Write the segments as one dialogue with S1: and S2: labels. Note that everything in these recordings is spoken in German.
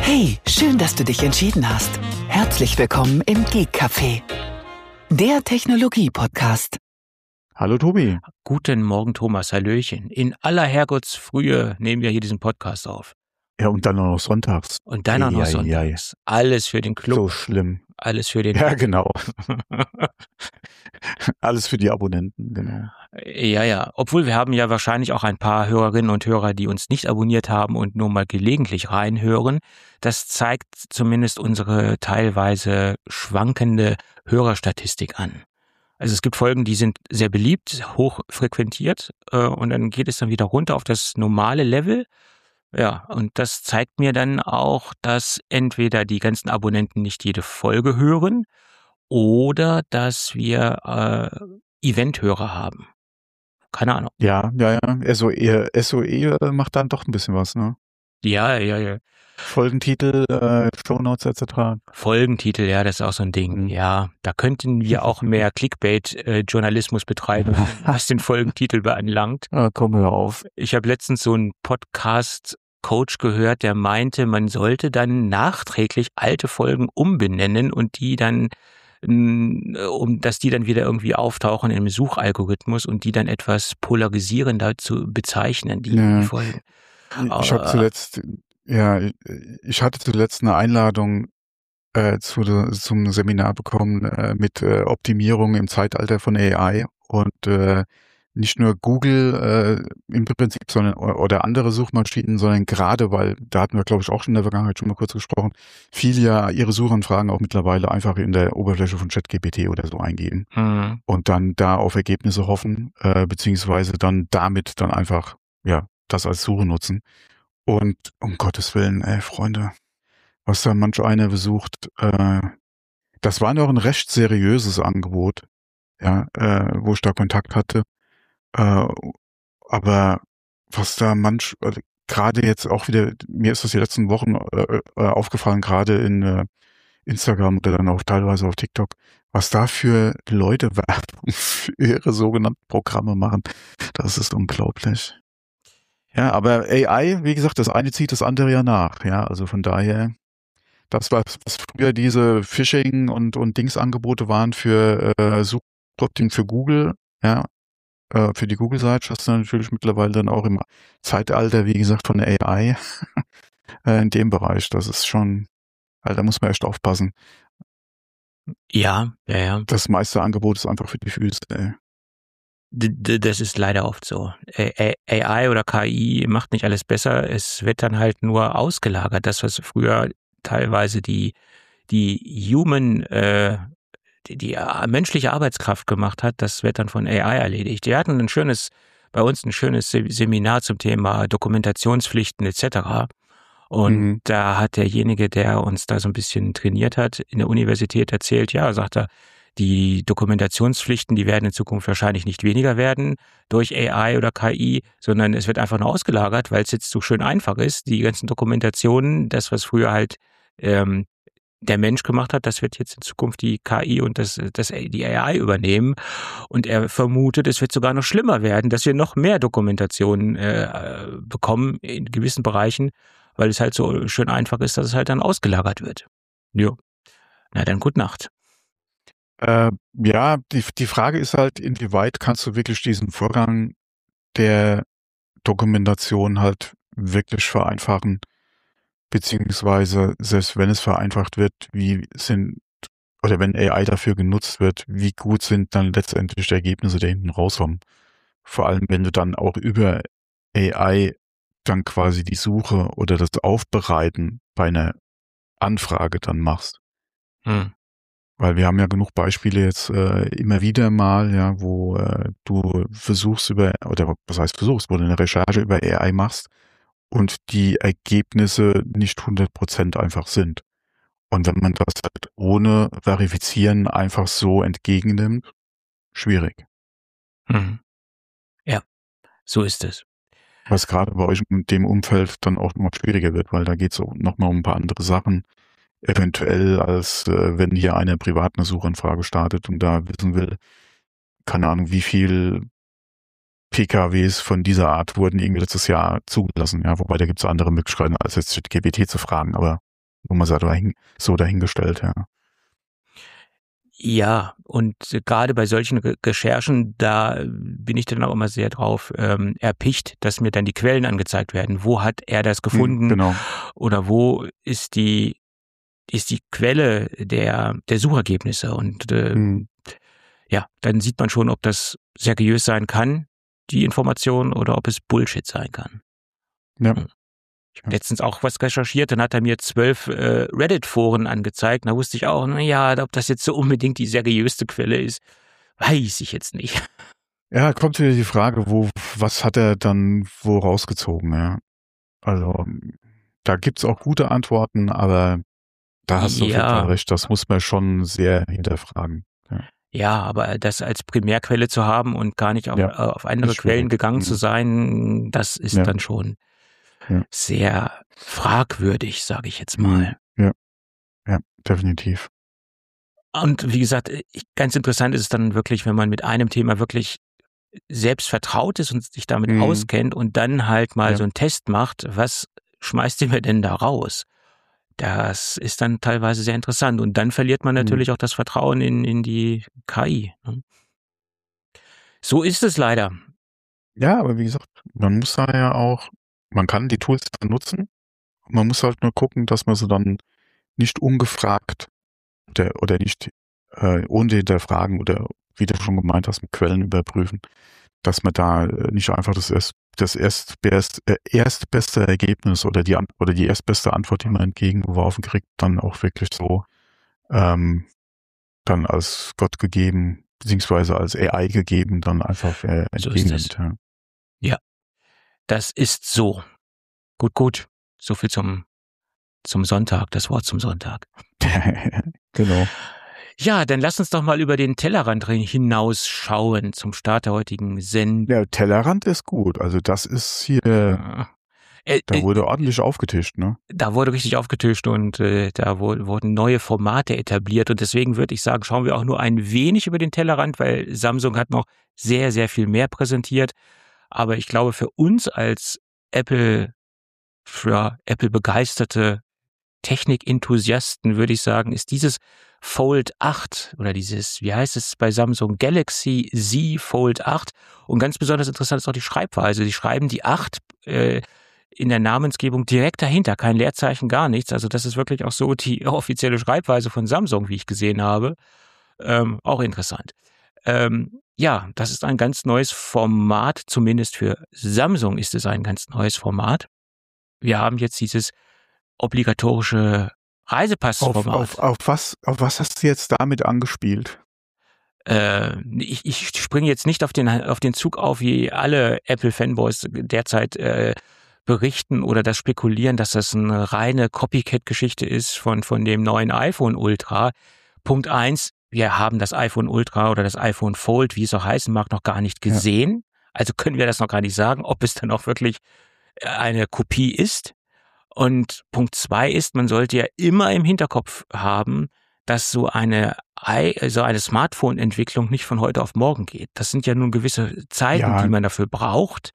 S1: Hey, schön, dass du dich entschieden hast. Herzlich willkommen im Geek Café, der Technologie-Podcast.
S2: Hallo Tobi.
S3: Guten Morgen, Thomas. Hallöchen. In aller Herrgottsfrühe nehmen wir hier diesen Podcast auf.
S2: Ja, und dann auch noch sonntags.
S3: Und dann auch noch sonntags. Alles für den Club.
S2: So schlimm.
S3: Alles für den...
S2: Ja, genau. Alles für die Abonnenten, genau.
S3: Ja. Obwohl wir haben ja wahrscheinlich auch ein paar Hörerinnen und Hörer, die uns nicht abonniert haben und nur mal gelegentlich reinhören. Das zeigt zumindest unsere teilweise schwankende Hörerstatistik an. Also es gibt Folgen, die sind sehr beliebt, hoch frequentiert und dann geht es dann wieder runter auf das normale Level. Ja, und das zeigt mir dann auch, dass entweder die ganzen Abonnenten nicht jede Folge hören oder dass wir Eventhörer haben. Keine Ahnung.
S2: Ja. SOE macht dann doch ein bisschen was, ne?
S3: Ja.
S2: Folgentitel, Shownotes etc.
S3: Folgentitel, ja, das ist auch so ein Ding. Ja, da könnten wir auch mehr Clickbait-Journalismus betreiben, was den Folgentitel beanlangt.
S2: Komm, hör auf.
S3: Ich habe letztens so einen Podcast-Coach gehört, der meinte, man sollte dann nachträglich alte Folgen umbenennen und die dann, dass die dann wieder irgendwie auftauchen im Suchalgorithmus und die dann etwas polarisierender zu bezeichnen, die Folgen.
S2: Ich hatte zuletzt eine Einladung zum Seminar bekommen mit Optimierung im Zeitalter von AI und nicht nur Google im Prinzip, sondern oder andere Suchmaschinen, sondern gerade, weil, da hatten wir glaube ich auch schon in der Vergangenheit schon mal kurz gesprochen, viele ja ihre Suchanfragen auch mittlerweile einfach in der Oberfläche von ChatGPT oder so eingeben und dann da auf Ergebnisse hoffen, beziehungsweise dann damit dann einfach, ja, das als Suche nutzen. Und um Gottes Willen, Freunde, was da manch einer besucht, das war noch ein recht seriöses Angebot, ja, wo ich da Kontakt hatte. Aber was da gerade jetzt auch wieder, mir ist das die letzten Wochen aufgefallen, gerade in Instagram oder dann auch teilweise auf TikTok, was da für Leute Werbung für ihre sogenannten Programme machen, das ist unglaublich. Ja, aber AI, wie gesagt, das eine zieht das andere ja nach. Ja, also von daher, das was früher diese Phishing und Dingsangebote waren für Suchoptimierung für Google, ja, für die Google-Seite, das ist natürlich mittlerweile dann auch im Zeitalter, wie gesagt, von der AI in dem Bereich. Das ist schon, also da muss man echt aufpassen.
S3: Ja.
S2: Das meiste Angebot ist einfach für die Füße, ey.
S3: Das ist leider oft so. AI oder KI macht nicht alles besser, es wird dann halt nur ausgelagert. Das, was früher teilweise die menschliche Arbeitskraft gemacht hat, das wird dann von AI erledigt. Wir hatten bei uns ein schönes Seminar zum Thema Dokumentationspflichten etc. Und da hat derjenige, der uns da so ein bisschen trainiert hat, in der Universität erzählt, ja, sagt er, die Dokumentationspflichten, die werden in Zukunft wahrscheinlich nicht weniger werden durch AI oder KI, sondern es wird einfach nur ausgelagert, weil es jetzt so schön einfach ist. Die ganzen Dokumentationen, das, was früher halt der Mensch gemacht hat, das wird jetzt in Zukunft die KI und die AI übernehmen. Und er vermutet, es wird sogar noch schlimmer werden, dass wir noch mehr Dokumentationen bekommen in gewissen Bereichen, weil es halt so schön einfach ist, dass es halt dann ausgelagert wird. Jo. Na dann, gute Nacht.
S2: Ja, die Frage ist halt, inwieweit kannst du wirklich diesen Vorgang der Dokumentation halt wirklich vereinfachen, beziehungsweise selbst wenn es vereinfacht wird, wenn AI dafür genutzt wird, wie gut sind dann letztendlich die Ergebnisse, die hinten rauskommen. Vor allem, wenn du dann auch über AI dann quasi die Suche oder das Aufbereiten bei einer Anfrage dann machst. Weil wir haben ja genug Beispiele jetzt immer wieder mal, ja, wo du wo du eine Recherche über AI machst und die Ergebnisse nicht 100% einfach sind. Und wenn man das halt ohne Verifizieren einfach so entgegennimmt, schwierig.
S3: Ja, so ist es.
S2: Was gerade bei euch in dem Umfeld dann auch noch schwieriger wird, weil da geht es auch nochmal um ein paar andere Sachen. Eventuell als wenn hier einer privat eine Suchanfrage startet und da wissen will, keine Ahnung, wie viel PKWs von dieser Art wurden irgendwie letztes Jahr zugelassen. Ja, wobei da gibt es andere Möglichkeiten, als jetzt ChatGPT zu fragen, aber wo man so dahingestellt, ja.
S3: Ja, und gerade bei solchen Recherchen, da bin ich dann auch immer sehr drauf erpicht, dass mir dann die Quellen angezeigt werden. Wo hat er das gefunden?
S2: Genau.
S3: Oder wo ist die Quelle der Suchergebnisse? Und ja, dann sieht man schon, ob das seriös sein kann, die Information, oder ob es Bullshit sein kann.
S2: Ja.
S3: Ich habe letztens auch was recherchiert, dann hat er mir 12 Reddit-Foren angezeigt. Da wusste ich auch, naja, ob das jetzt so unbedingt die seriöste Quelle ist, weiß ich jetzt nicht.
S2: Ja, kommt wieder die Frage, was hat er dann wo rausgezogen, ja. Also, da gibt's auch gute Antworten, aber da hast du auf jeden Fall recht, das muss man schon sehr hinterfragen.
S3: Ja, aber das als Primärquelle zu haben und gar nicht auf andere Quellen gegangen zu sein, das ist dann schon sehr fragwürdig, sage ich jetzt mal.
S2: Ja, definitiv.
S3: Und wie gesagt, ganz interessant ist es dann wirklich, wenn man mit einem Thema wirklich selbst vertraut ist und sich damit auskennt und dann halt mal so einen Test macht, was schmeißt ihr mir denn da raus? Das ist dann teilweise sehr interessant. Und dann verliert man natürlich auch das Vertrauen in die KI. So ist es leider.
S2: Ja, aber wie gesagt, man muss da ja auch, man kann die Tools dann nutzen. Man muss halt nur gucken, dass man sie dann nicht ungefragt oder nicht ohne hinterfragen oder, wie du schon gemeint hast, mit Quellen überprüfen, dass man da nicht einfach das erstbeste Ergebnis oder die erstbeste Antwort, die man entgegengeworfen kriegt, dann auch wirklich so dann als Gott gegeben, beziehungsweise als AI gegeben, dann einfach entgegennimmt.
S3: So ja, das ist so. Gut. So viel zum Sonntag, das Wort zum Sonntag.
S2: Genau.
S3: Ja, dann lass uns doch mal über den Tellerrand hinausschauen zum Start der heutigen Sendung.
S2: Ja, Tellerrand ist gut. Also das ist hier, da wurde ordentlich aufgetischt, ne?
S3: Da wurde richtig aufgetischt und da wurden neue Formate etabliert und deswegen würde ich sagen, schauen wir auch nur ein wenig über den Tellerrand, weil Samsung hat noch sehr, sehr viel mehr präsentiert. Aber ich glaube, für uns als Apple-begeisterte Technik-Enthusiasten würde ich sagen, ist dieses Fold 8 oder dieses, wie heißt es bei Samsung, Galaxy Z Fold 8. Und ganz besonders interessant ist auch die Schreibweise. Sie schreiben die 8 in der Namensgebung direkt dahinter, kein Leerzeichen, gar nichts. Also das ist wirklich auch so die offizielle Schreibweise von Samsung, wie ich gesehen habe. Auch interessant. Ja, das ist ein ganz neues Format, zumindest für Samsung ist es ein ganz neues Format. Wir haben jetzt dieses obligatorische Reisepassformat.
S2: Auf was hast du jetzt damit angespielt?
S3: Ich springe jetzt nicht auf den Zug auf, wie alle Apple-Fanboys derzeit berichten oder das spekulieren, dass das eine reine Copycat-Geschichte ist von dem neuen iPhone Ultra. Punkt 1, wir haben das iPhone Ultra oder das iPhone Fold, wie es auch heißen mag, noch gar nicht gesehen. Ja. Also können wir das noch gar nicht sagen, ob es dann auch wirklich eine Kopie ist. Und Punkt 2 ist, man sollte ja immer im Hinterkopf haben, dass so eine Smartphone-Entwicklung nicht von heute auf morgen geht. Das sind ja nun gewisse Zeiten, die man dafür braucht.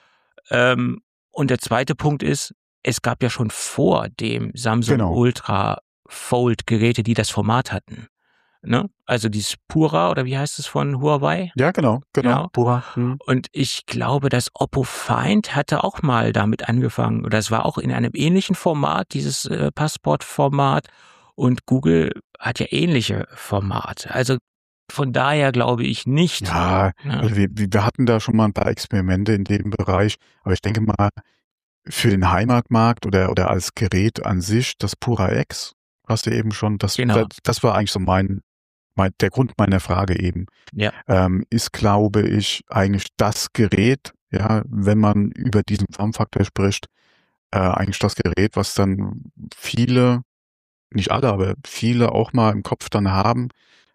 S3: Und der zweite Punkt ist, es gab ja schon vor dem Samsung Ultra Fold Geräte, die das Format hatten. Ne? Also dieses Pura oder wie heißt es von Huawei?
S2: Ja, genau.
S3: Pura. Und ich glaube, das Oppo Find hatte auch mal damit angefangen oder es war auch in einem ähnlichen Format, dieses Passport-Format, und Google hat ja ähnliche Formate. Also von daher glaube ich nicht.
S2: Ja, also wir hatten da schon mal ein paar Experimente in dem Bereich, aber ich denke mal, für den Heimatmarkt oder als Gerät an sich, das Pura X, hast du eben schon, das war eigentlich so der Grund meiner Frage eben, ist, glaube ich, eigentlich das Gerät, ja, wenn man über diesen Formfaktor spricht, eigentlich das Gerät, was dann viele, nicht alle, aber viele auch mal im Kopf dann haben,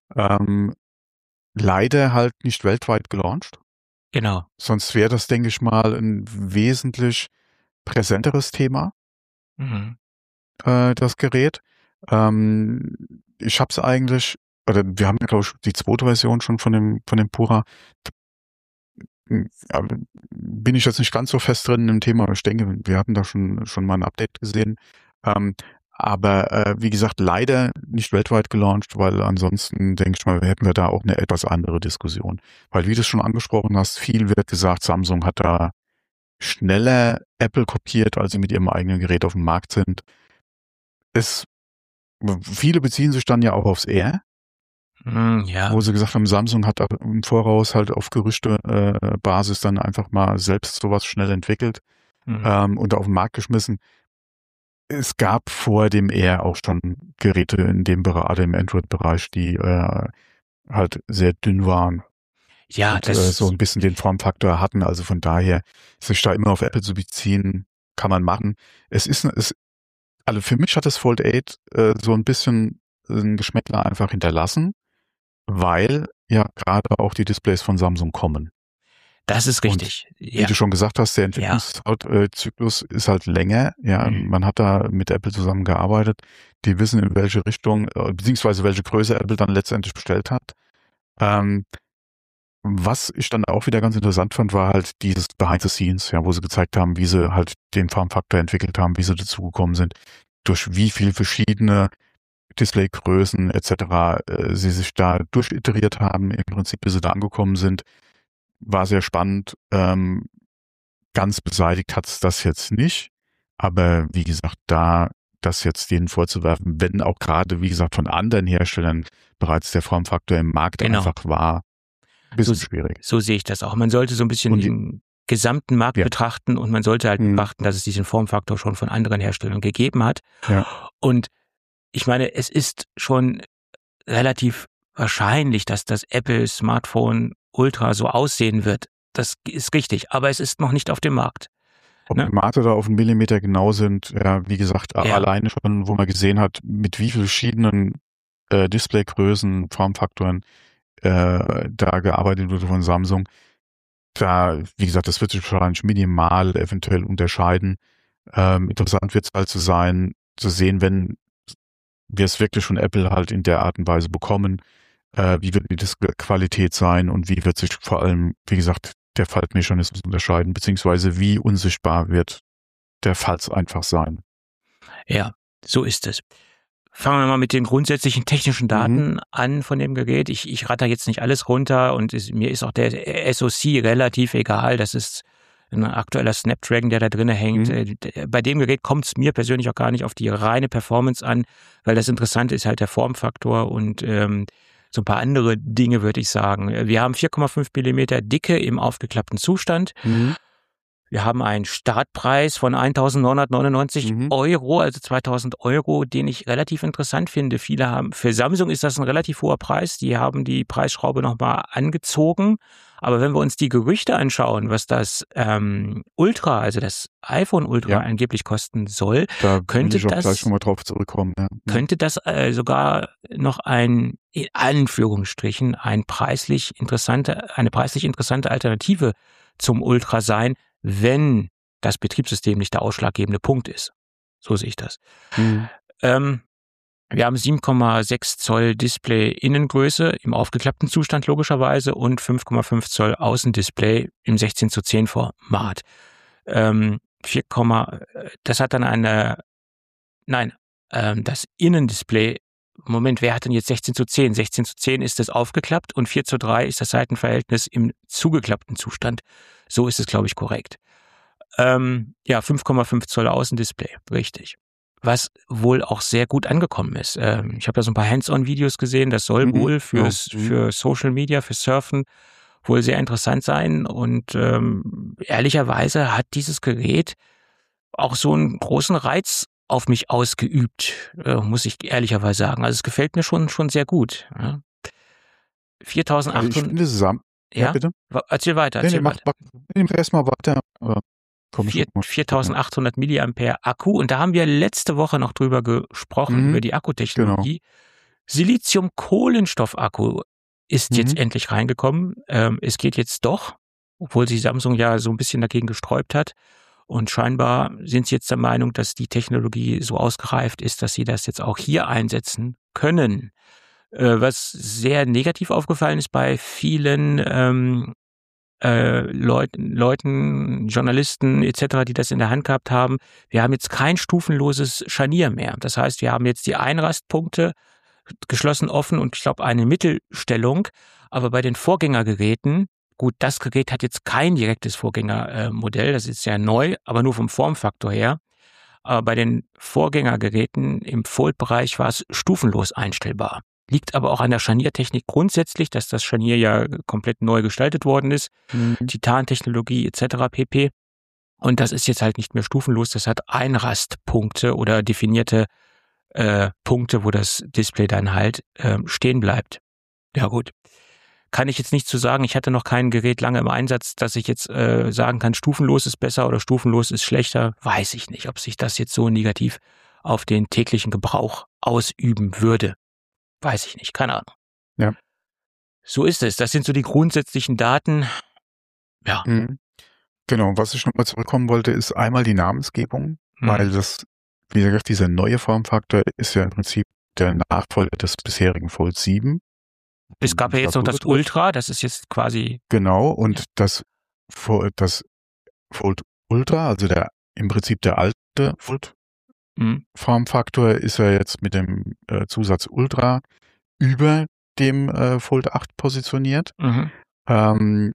S2: leider halt nicht weltweit gelauncht.
S3: Genau.
S2: Sonst wäre das, denke ich mal, ein wesentlich präsenteres Thema, das Gerät. Ich habe es eigentlich, oder wir haben ja, glaube ich, die zweite Version schon von dem Pura. Bin ich jetzt nicht ganz so fest drin im Thema, aber ich denke, wir hatten da schon mal ein Update gesehen. Aber wie gesagt, leider nicht weltweit gelauncht, weil ansonsten, denke ich mal, hätten wir da auch eine etwas andere Diskussion. Weil, wie du es schon angesprochen hast, viel wird gesagt, Samsung hat da schneller Apple kopiert, als sie mit ihrem eigenen Gerät auf dem Markt sind. Viele beziehen sich dann ja auch aufs Air,
S3: Ja.
S2: wo sie gesagt haben, Samsung hat im Voraus halt auf Gerüchte-Basis dann einfach mal selbst sowas schnell entwickelt und auf den Markt geschmissen. Es gab vor dem Air auch schon Geräte in dem Bereich, im Android-Bereich, die halt sehr dünn waren.
S3: Ja,
S2: und so ein bisschen den Formfaktor hatten. Also von daher, sich da immer auf Apple zu beziehen, kann man machen. Also für mich hat das Fold 8 so ein bisschen ein Geschmäckler einfach hinterlassen, weil ja gerade auch die Displays von Samsung kommen.
S3: Das ist richtig.
S2: Und wie du schon gesagt hast, der Entwicklungszyklus ist halt länger. Ja, man hat da mit Apple zusammengearbeitet. Die wissen, in welche Richtung, beziehungsweise welche Größe Apple dann letztendlich bestellt hat. Was ich dann auch wieder ganz interessant fand, war halt dieses Behind the Scenes, ja, wo sie gezeigt haben, wie sie halt den Formfaktor entwickelt haben, wie sie dazugekommen sind, durch wie viele verschiedene Displaygrößen etc. Sie sich da durchiteriert haben, im Prinzip, bis sie da angekommen sind. War sehr spannend. Ganz beseitigt hat es das jetzt nicht, aber wie gesagt, da das jetzt denen vorzuwerfen, wenn auch gerade, wie gesagt, von anderen Herstellern bereits der Formfaktor im Markt einfach war, ein bisschen schwierig.
S3: So sehe ich das auch. Man sollte so ein bisschen den gesamten Markt betrachten und man sollte halt betrachten, dass es diesen Formfaktor schon von anderen Herstellern gegeben hat.
S2: Ja.
S3: Und ich meine, es ist schon relativ wahrscheinlich, dass das Apple Smartphone Ultra so aussehen wird. Das ist richtig, aber es ist noch nicht auf dem Markt.
S2: Ob die Mate da auf einen Millimeter genau sind, ja, wie gesagt, alleine schon, wo man gesehen hat, mit wie vielen verschiedenen Displaygrößen, Formfaktoren da gearbeitet wurde von Samsung. Da, wie gesagt, das wird sich wahrscheinlich minimal eventuell unterscheiden. Interessant wird es halt zu sehen, wenn wir es wirklich von Apple halt in der Art und Weise bekommen, wie wird die Qualität sein und wie wird sich vor allem, wie gesagt, der Faltmechanismus unterscheiden, beziehungsweise wie unsichtbar wird der Falz einfach sein.
S3: Ja, so ist es. Fangen wir mal mit den grundsätzlichen technischen Daten an von dem Gerät. Ich ratter jetzt nicht alles runter und mir ist auch der SoC relativ egal. Das ist ein aktueller Snapdragon, der da drin hängt. Bei dem Gerät kommt es mir persönlich auch gar nicht auf die reine Performance an, weil das Interessante ist halt der Formfaktor und so ein paar andere Dinge, würde ich sagen. Wir haben 4,5 Millimeter Dicke im aufgeklappten Zustand. Wir haben einen Startpreis von 1.999 Euro, also 2.000 Euro, den ich relativ interessant finde. Für Samsung ist das ein relativ hoher Preis. Die haben die Preisschraube nochmal angezogen. Aber wenn wir uns die Gerüchte anschauen, was das Ultra, also das iPhone Ultra angeblich kosten soll,
S2: da könnte ich auch gleich nochmal drauf zurückkommen. Ja.
S3: Könnte das sogar noch in Anführungsstrichen, eine preislich interessante Alternative zum Ultra sein, wenn das Betriebssystem nicht der ausschlaggebende Punkt ist. So sehe ich das. Wir haben 7,6 Zoll Display-Innengröße im aufgeklappten Zustand logischerweise und 5,5 Zoll Außendisplay im 16:10 Format. Das hat dann das Innendisplay, Moment, wer hat denn jetzt 16:10? 16:10 ist das aufgeklappt und 4:3 ist das Seitenverhältnis im zugeklappten Zustand. So ist es, glaube ich, korrekt. 5,5 Zoll Außendisplay, richtig. Was wohl auch sehr gut angekommen ist. Ich habe da so ein paar Hands-on-Videos gesehen, das soll wohl für Social Media, für Surfen wohl sehr interessant sein und ehrlicherweise hat dieses Gerät auch so einen großen Reiz auf mich ausgeübt, muss ich ehrlicherweise sagen. Also es gefällt mir schon sehr gut. Ja. 4.800.
S2: Ja, bitte?
S3: Erzähl weiter.
S2: Mach erstmal weiter.
S3: 4.800 Milliampere Akku. Und da haben wir letzte Woche noch drüber gesprochen, über die Akkutechnologie. Genau. Silizium-Kohlenstoff-Akku ist jetzt endlich reingekommen. Es geht jetzt doch, obwohl sich Samsung ja so ein bisschen dagegen gesträubt hat. Und scheinbar sind sie jetzt der Meinung, dass die Technologie so ausgereift ist, dass sie das jetzt auch hier einsetzen können. Was sehr negativ aufgefallen ist bei vielen Leuten, Journalisten etc., die das in der Hand gehabt haben, wir haben jetzt kein stufenloses Scharnier mehr. Das heißt, wir haben jetzt die Einrastpunkte geschlossen offen und ich glaube eine Mittelstellung. Aber bei den Vorgängergeräten, gut, das Gerät hat jetzt kein direktes Vorgängermodell, das ist ja neu, aber nur vom Formfaktor her. Aber bei den Vorgängergeräten im Fold-Bereich war es stufenlos einstellbar. Liegt aber auch an der Scharniertechnik grundsätzlich, dass das Scharnier ja komplett neu gestaltet worden ist. Titantechnologie etc. pp. Und das ist jetzt halt nicht mehr stufenlos. Das hat Einrastpunkte oder definierte Punkte, wo das Display dann halt stehen bleibt. Ja gut. Kann ich jetzt nicht zu sagen. Ich hatte noch kein Gerät lange im Einsatz, dass ich jetzt sagen kann, stufenlos ist besser oder stufenlos ist schlechter. Weiß ich nicht, ob sich das jetzt so negativ auf den täglichen Gebrauch ausüben würde. Weiß ich nicht, keine Ahnung.
S2: Ja.
S3: So ist es. Das sind so die grundsätzlichen Daten. Ja.
S2: Genau, was ich nochmal zurückkommen wollte, ist einmal die Namensgebung, weil das, wie gesagt, dieser neue Formfaktor ist ja im Prinzip der Nachfolger des bisherigen Fold 7.
S3: Es gab ja jetzt noch das Ultra, das ist jetzt quasi...
S2: Genau, und das Fold Ultra, also im Prinzip der alte Fold Formfaktor ist ja jetzt mit dem Zusatz Ultra über dem Fold 8 positioniert. Das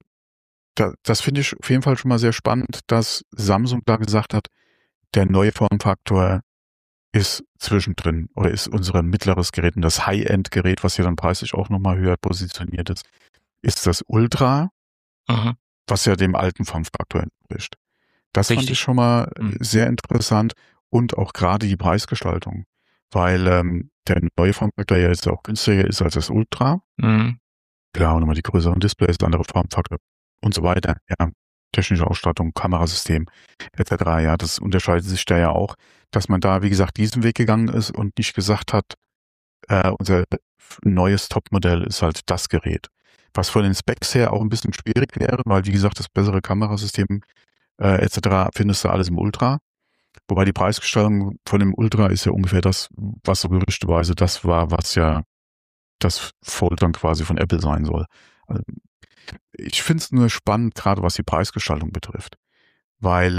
S2: finde ich auf jeden Fall schon mal sehr spannend, dass Samsung da gesagt hat, der neue Formfaktor ist zwischendrin oder ist unser mittleres Gerät und das High-End-Gerät, was ja dann preislich auch nochmal höher positioniert ist das Ultra, was ja dem alten Formfaktor entspricht. Das fand ich schon mal sehr interessant. Und auch gerade die Preisgestaltung, weil der neue Formfaktor ja jetzt auch günstiger ist als das Ultra. Klar, nochmal die größeren Displays, andere Formfaktor und so weiter. Ja, technische Ausstattung, Kamerasystem etc. Ja, das unterscheidet sich da ja auch, dass man da, wie gesagt, diesen Weg gegangen ist und nicht gesagt hat, unser neues Topmodell ist halt das Gerät. Was von den Specs her auch ein bisschen schwierig wäre, weil, wie gesagt, das bessere Kamerasystem etc. findest du alles im Ultra. Wobei die Preisgestaltung von dem Ultra ist ja ungefähr das, was so gerüchteweise das war, was ja das Fold dann quasi von Apple sein soll. Also ich finde es nur spannend, gerade was die Preisgestaltung betrifft. Weil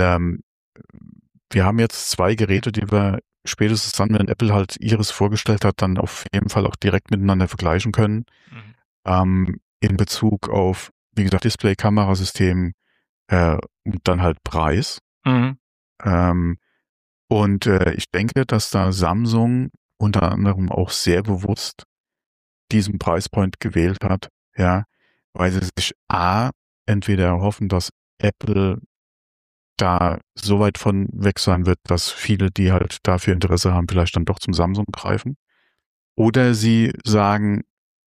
S2: wir haben jetzt zwei Geräte, die wir spätestens dann, wenn Apple halt ihres vorgestellt hat, dann auf jeden Fall auch direkt miteinander vergleichen können. In Bezug auf, wie gesagt, Display, Kamerasystem und dann halt Preis. Und ich denke, dass da Samsung unter anderem auch sehr bewusst diesen Preispoint gewählt hat, ja, weil sie sich entweder erhoffen, dass Apple da so weit von weg sein wird, dass viele, die halt dafür Interesse haben, vielleicht dann doch zum Samsung greifen. Oder sie sagen,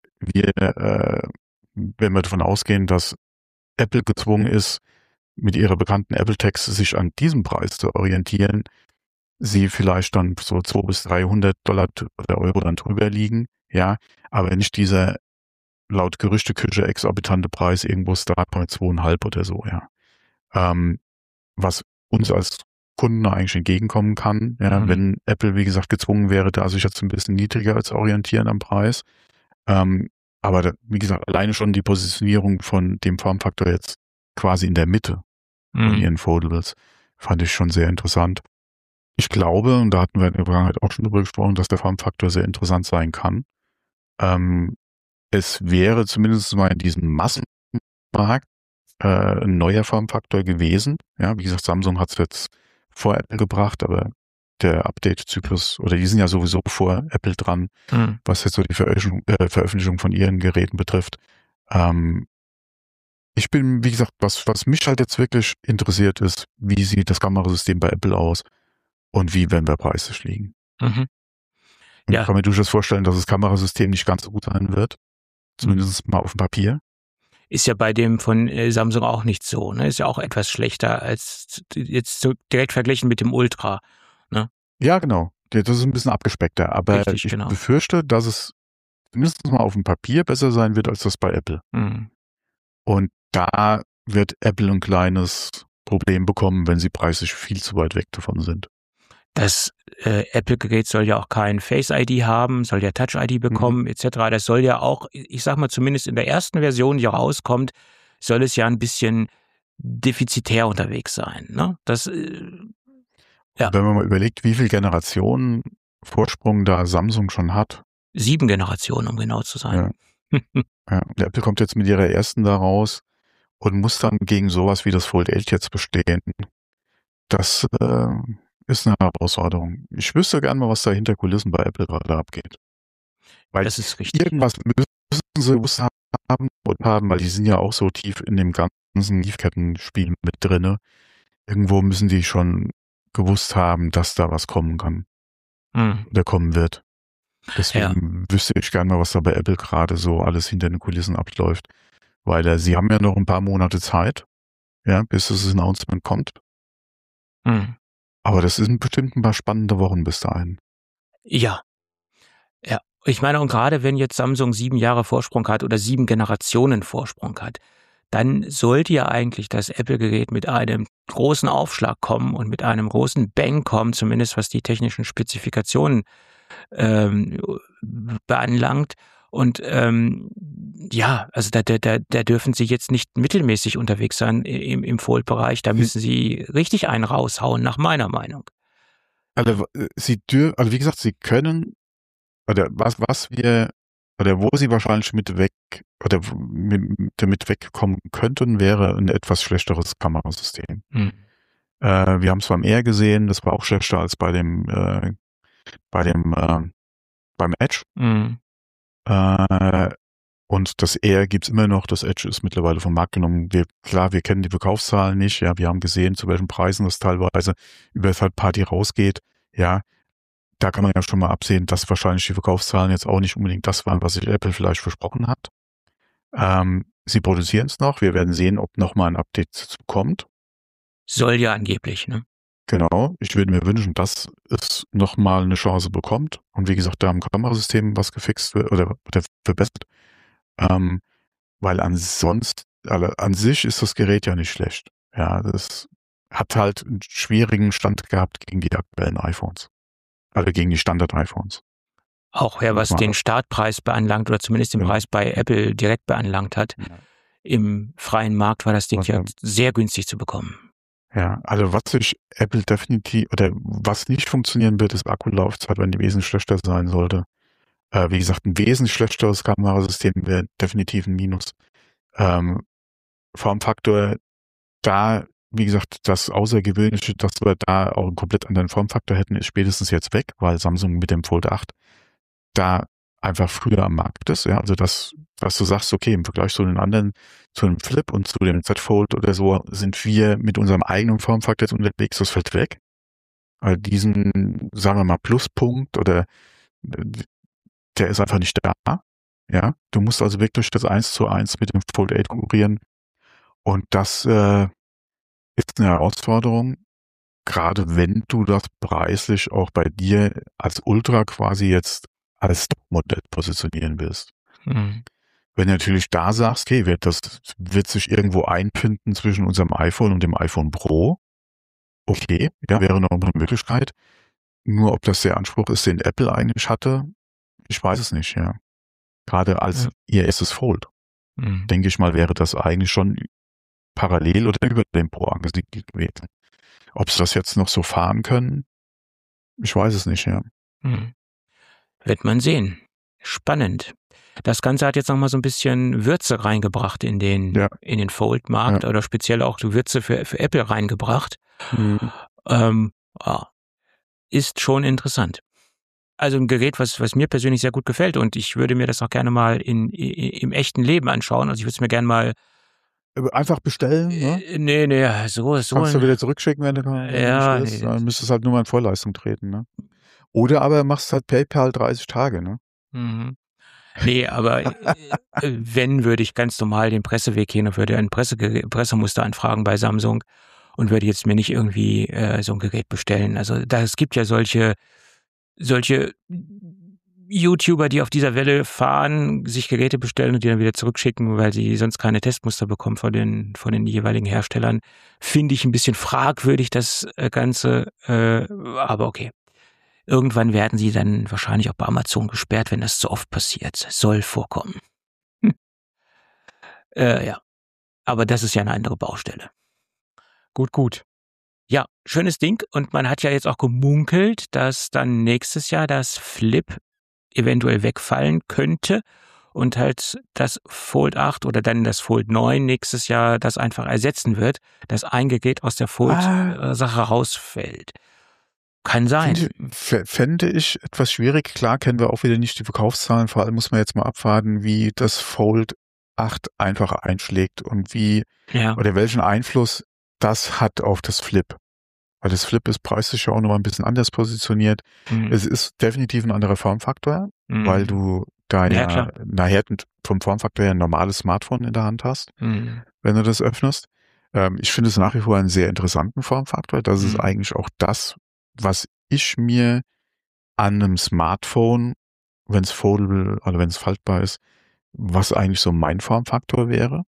S2: wenn wir davon ausgehen, dass Apple gezwungen ist, mit ihrer bekannten Apple-Tax sich an diesem Preis zu orientieren, sie vielleicht dann so $200 bis $300 oder Euro dann drüber liegen, ja, aber nicht dieser laut Gerüchteküche exorbitante Preis irgendwo Startpoint 2,5 oder so, ja. Was uns als Kunden eigentlich entgegenkommen kann, ja, wenn Apple, wie gesagt, gezwungen wäre, da sich jetzt ein bisschen niedriger zu orientieren am Preis. Aber wie gesagt, alleine schon die Positionierung von dem Formfaktor jetzt quasi in der Mitte von ihren Foldables fand ich schon sehr interessant. Ich glaube, und da hatten wir in der Vergangenheit auch schon drüber gesprochen, dass der Formfaktor sehr interessant sein kann. Es wäre zumindest mal in diesem Massenmarkt ein neuer Formfaktor gewesen. Ja, wie gesagt, Samsung hat es jetzt vor Apple gebracht, aber der Update-Zyklus, oder die sind ja sowieso vor Apple dran, was jetzt so die Veröffentlichung von ihren Geräten betrifft. Ich bin, wie gesagt, was mich halt jetzt wirklich interessiert ist, wie sieht das Kamerasystem bei Apple aus und wie werden wir preislich liegen. Ich kann mir durchaus vorstellen, dass das Kamerasystem nicht ganz so gut sein wird. Zumindest mal auf dem Papier.
S3: Ist ja bei dem von Samsung auch nicht so, ne? Ist ja auch etwas schlechter als jetzt so direkt verglichen mit dem Ultra, ne?
S2: Ja, genau. Das ist ein bisschen abgespeckter, aber
S3: Richtig,
S2: ich befürchte, dass es mindestens mal auf dem Papier besser sein wird, als das bei Apple. Und da wird Apple ein kleines Problem bekommen, wenn sie preislich viel zu weit weg davon sind.
S3: Das Apple-Gerät soll ja auch kein Face-ID haben, soll ja Touch-ID bekommen, etc. Das soll ja auch, ich sag mal zumindest in der ersten Version, die rauskommt, soll es ja ein bisschen defizitär unterwegs sein. Ne? Das, ja.
S2: Wenn man mal überlegt, wie viele Generationen Vorsprung da Samsung schon hat.
S3: 7 Generationen, um genau zu sein.
S2: Ja. Ja. Der Apple kommt jetzt mit ihrer ersten da raus und muss dann gegen sowas wie das Fold 8 jetzt bestehen. Das ist eine Herausforderung. Ich wüsste gerne mal, was da hinter Kulissen bei Apple gerade abgeht. Weil
S3: das ist richtig.
S2: Irgendwas müssen sie gewusst haben, weil die sind ja auch so tief in dem ganzen Lieferkettenspiel mit drinne. Irgendwo müssen die schon gewusst haben, dass da was kommen kann. Oder kommen wird. Deswegen wüsste ich gerne mal, was da bei Apple gerade so alles hinter den Kulissen abläuft. Weil sie haben ja noch ein paar Monate Zeit, ja, bis das Announcement kommt. Aber das sind bestimmt ein paar spannende Wochen bis dahin.
S3: Ja. Ja. Ich meine, und gerade wenn jetzt Samsung 7 Jahre Vorsprung hat oder 7 Generationen Vorsprung hat, dann sollte ja eigentlich das Apple-Gerät mit einem großen Aufschlag kommen und mit einem großen Bang kommen, zumindest was die technischen Spezifikationen beanlangt. Und ja, also da dürfen sie jetzt nicht mittelmäßig unterwegs sein im Fold-Bereich. Da müssen sie richtig einen raushauen, nach meiner Meinung.
S2: Also wie gesagt, sie können, oder wo sie wahrscheinlich mit wegkommen könnten, wäre ein etwas schlechteres Kamerasystem. Wir haben es beim Air gesehen, das war auch schlechter als beim Edge. Und das Air gibt's immer noch, das Edge ist mittlerweile vom Markt genommen. Wir kennen die Verkaufszahlen nicht, ja, wir haben gesehen, zu welchen Preisen das teilweise über Third-Party rausgeht, ja. Da kann man ja schon mal absehen, dass wahrscheinlich die Verkaufszahlen jetzt auch nicht unbedingt das waren, was sich Apple vielleicht versprochen hat. Sie produzieren es noch. Wir werden sehen, ob nochmal ein Update dazu kommt.
S3: Soll ja angeblich, ne?
S2: Genau. Ich würde mir wünschen, dass es nochmal eine Chance bekommt. Und wie gesagt, da am Kamerasystem was gefixt wird oder verbessert. Weil an sich ist das Gerät ja nicht schlecht. Ja, das hat halt einen schwierigen Stand gehabt gegen die aktuellen iPhones. Also gegen die Standard-iPhones.
S3: Auch was den Startpreis beanlangt oder zumindest den Preis bei Apple direkt beanlangt hat. Ja. Im freien Markt war das Ding ja sehr günstig zu bekommen.
S2: Ja, also was sich Apple definitiv, oder was nicht funktionieren wird, ist Akkulaufzeit, wenn die wesentlich schlechter sein sollte. Wie gesagt, ein wesentlich schlechteres Kamerasystem wäre definitiv ein Minus. Formfaktor, da, wie gesagt, das Außergewöhnliche, dass wir da auch einen komplett anderen Formfaktor hätten, ist spätestens jetzt weg, weil Samsung mit dem Fold 8 da einfach früher am Markt ist. Ja, also dass du sagst, okay, im Vergleich zu den anderen, zu dem Flip und zu dem Z Fold oder so, sind wir mit unserem eigenen Formfaktor jetzt unterwegs, das fällt weg. Also diesen, sagen wir mal, Pluspunkt oder der ist einfach nicht da. Ja, du musst also wirklich das 1:1 mit dem Fold 8 konkurrieren. Und das ist eine Herausforderung, gerade wenn du das preislich auch bei dir als Ultra quasi jetzt als Top-Modell positionieren willst. Wenn du natürlich da sagst, okay, das wird sich irgendwo einfinden zwischen unserem iPhone und dem iPhone Pro, okay, ja, wäre noch eine Möglichkeit. Nur ob das der Anspruch ist, den Apple eigentlich hatte, ich weiß es nicht, ja. Gerade als ihr erstes Fold, denke ich mal, wäre das eigentlich schon parallel oder über dem Pro angesiedelt gewesen. Ob sie das jetzt noch so fahren können, ich weiß es nicht, ja.
S3: Wird man sehen. Spannend. Das Ganze hat jetzt nochmal so ein bisschen Würze reingebracht in den Fold-Markt oder speziell auch die Würze für Apple reingebracht. Ist schon interessant. Also ein Gerät, was mir persönlich sehr gut gefällt und ich würde mir das auch gerne mal im echten Leben anschauen. Also ich würde es mir gerne mal
S2: einfach bestellen, ne?
S3: Nee, so.
S2: Kannst du wieder zurückschicken, wenn du willst. Dann müsstest du halt nur mal in Vorleistung treten, ne? Oder aber machst halt PayPal 30 Tage, ne?
S3: Nee, aber wenn, würde ich ganz normal den Presseweg gehen und würde ein Pressemuster anfragen bei Samsung und würde jetzt mir nicht irgendwie so ein Gerät bestellen. Also es gibt ja solche YouTuber, die auf dieser Welle fahren, sich Geräte bestellen und die dann wieder zurückschicken, weil sie sonst keine Testmuster bekommen von den jeweiligen Herstellern. Finde ich ein bisschen fragwürdig, das Ganze, aber okay. Irgendwann werden sie dann wahrscheinlich auch bei Amazon gesperrt, wenn das zu oft passiert. Soll vorkommen. Ja. Aber das ist ja eine andere Baustelle. Gut. Ja, schönes Ding. Und man hat ja jetzt auch gemunkelt, dass dann nächstes Jahr das Flip eventuell wegfallen könnte und halt das Fold 8 oder dann das Fold 9 nächstes Jahr das einfach ersetzen wird, dass ein Gerät aus der Fold-Sache rausfällt. Kann sein.
S2: Fände ich etwas schwierig. Klar kennen wir auch wieder nicht die Verkaufszahlen. Vor allem muss man jetzt mal abwarten, wie das Fold 8 einfach einschlägt und oder welchen Einfluss das hat auf das Flip. Weil das Flip ist preislich ja auch noch mal ein bisschen anders positioniert. Es ist definitiv ein anderer Formfaktor, weil du da ja nachher vom Formfaktor her ein normales Smartphone in der Hand hast, wenn du das öffnest. Ich finde es nach wie vor einen sehr interessanten Formfaktor. Das ist eigentlich auch das, was ich mir an einem Smartphone, wenn es foldable oder wenn es faltbar ist, was eigentlich so mein Formfaktor wäre.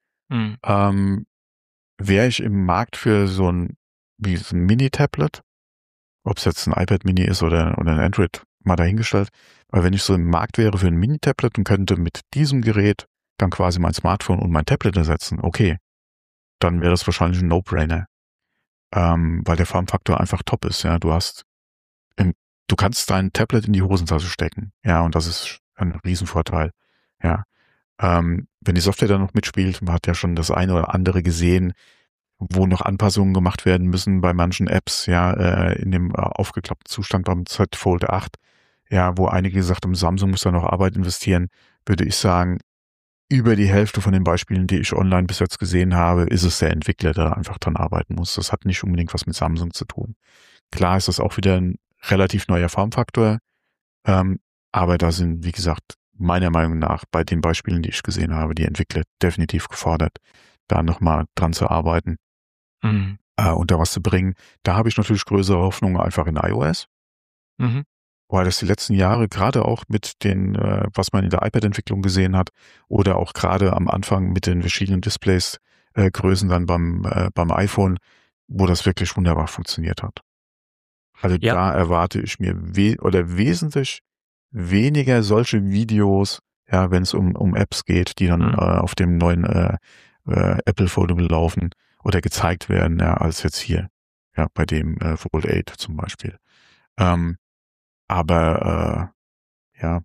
S2: Wäre ich im Markt für so ein Mini-Tablet, ob es jetzt ein iPad Mini ist oder ein Android, mal dahingestellt, weil wenn ich so im Markt wäre für ein Mini-Tablet und könnte mit diesem Gerät dann quasi mein Smartphone und mein Tablet ersetzen, okay, dann wäre das wahrscheinlich ein No-Brainer, weil der Formfaktor einfach top ist, ja, du kannst dein Tablet in die Hosentasche stecken, ja, und das ist ein Riesenvorteil, ja. Wenn die Software dann noch mitspielt, man hat ja schon das eine oder andere gesehen, wo noch Anpassungen gemacht werden müssen bei manchen Apps, ja, in dem aufgeklappten Zustand beim Z Fold 8, ja, wo einige gesagt haben, Samsung muss da noch Arbeit investieren, würde ich sagen, über die Hälfte von den Beispielen, die ich online bis jetzt gesehen habe, ist es der Entwickler, der einfach dran arbeiten muss. Das hat nicht unbedingt was mit Samsung zu tun. Klar ist das auch wieder ein relativ neuer Formfaktor, aber da sind, wie gesagt, meiner Meinung nach bei den Beispielen, die ich gesehen habe, die Entwickler definitiv gefordert, da nochmal dran zu arbeiten und da was zu bringen. Da habe ich natürlich größere Hoffnungen einfach in iOS, weil das die letzten Jahre gerade auch mit den, was man in der iPad-Entwicklung gesehen hat oder auch gerade am Anfang mit den verschiedenen Displays, Größen dann beim iPhone, wo das wirklich wunderbar funktioniert hat. Also da erwarte ich mir wesentlich weniger solche Videos, ja, wenn es um Apps geht, die dann auf dem neuen Apple Foldable laufen oder gezeigt werden, ja, als jetzt hier, ja, bei dem Fold 8 zum Beispiel. Aber ja.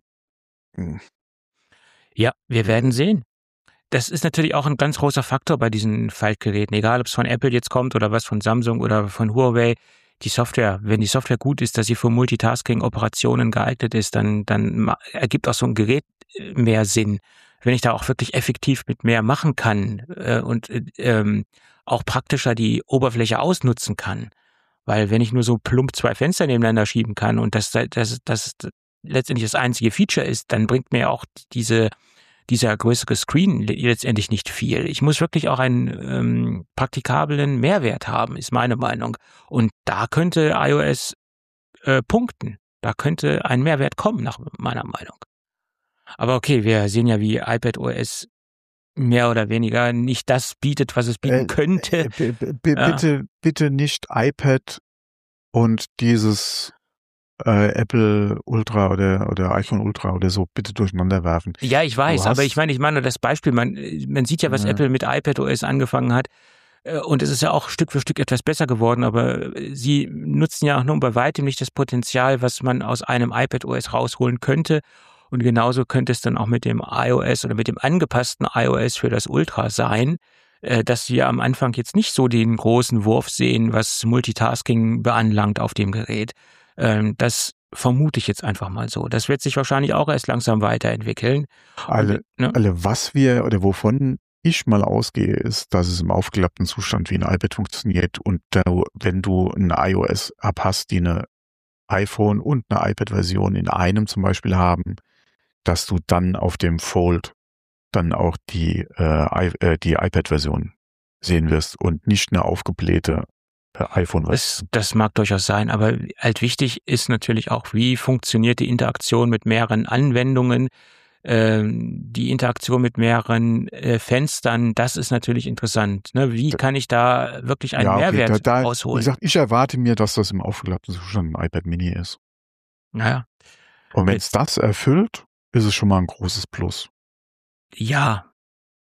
S3: Ja, wir werden sehen. Das ist natürlich auch ein ganz großer Faktor bei diesen Faltgeräten, egal ob es von Apple jetzt kommt oder was von Samsung oder von Huawei. Die Software, wenn die Software gut ist, dass sie für Multitasking-Operationen geeignet ist, dann ergibt auch so ein Gerät mehr Sinn. Wenn ich da auch wirklich effektiv mit mehr machen kann und auch praktischer die Oberfläche ausnutzen kann. Weil wenn ich nur so plump zwei Fenster nebeneinander schieben kann und das letztendlich das einzige Feature ist, dann bringt mir auch dieser größere Screen letztendlich nicht viel. Ich muss wirklich auch einen praktikablen Mehrwert haben, ist meine Meinung. Und da könnte iOS punkten. Da könnte ein Mehrwert kommen, nach meiner Meinung. Aber okay, wir sehen ja, wie iPadOS mehr oder weniger nicht das bietet, was es bieten könnte.
S2: Bitte nicht iPad und dieses Apple Ultra oder iPhone Ultra oder so bitte durcheinander werfen.
S3: Ja, ich weiß, aber ich meine das Beispiel, man sieht ja, was Apple mit iPadOS angefangen hat und es ist ja auch Stück für Stück etwas besser geworden, aber sie nutzen ja auch nur bei weitem nicht das Potenzial, was man aus einem iPadOS rausholen könnte und genauso könnte es dann auch mit dem iOS oder mit dem angepassten iOS für das Ultra sein, dass wir am Anfang jetzt nicht so den großen Wurf sehen, was Multitasking beanlangt auf dem Gerät. Das vermute ich jetzt einfach mal so. Das wird sich wahrscheinlich auch erst langsam weiterentwickeln.
S2: Wovon ich mal ausgehe, ist, dass es im aufgeklappten Zustand wie ein iPad funktioniert und wenn du eine iOS-App hast, die eine iPhone- und eine iPad-Version in einem zum Beispiel haben, dass du dann auf dem Fold dann auch die iPad-Version sehen wirst und nicht eine aufgeblähte iPhone-Version.
S3: Das mag durchaus sein, aber halt wichtig ist natürlich auch, wie funktioniert die Interaktion mit mehreren Anwendungen, die Interaktion mit mehreren Fenstern, das ist natürlich interessant. Ne? Wie kann ich da wirklich einen Mehrwert rausholen?
S2: Wie gesagt, ich erwarte mir, dass das im aufgeklappten Zustand ein iPad Mini ist.
S3: Naja.
S2: Und wenn es das erfüllt, ist es schon mal ein großes Plus.
S3: Ja,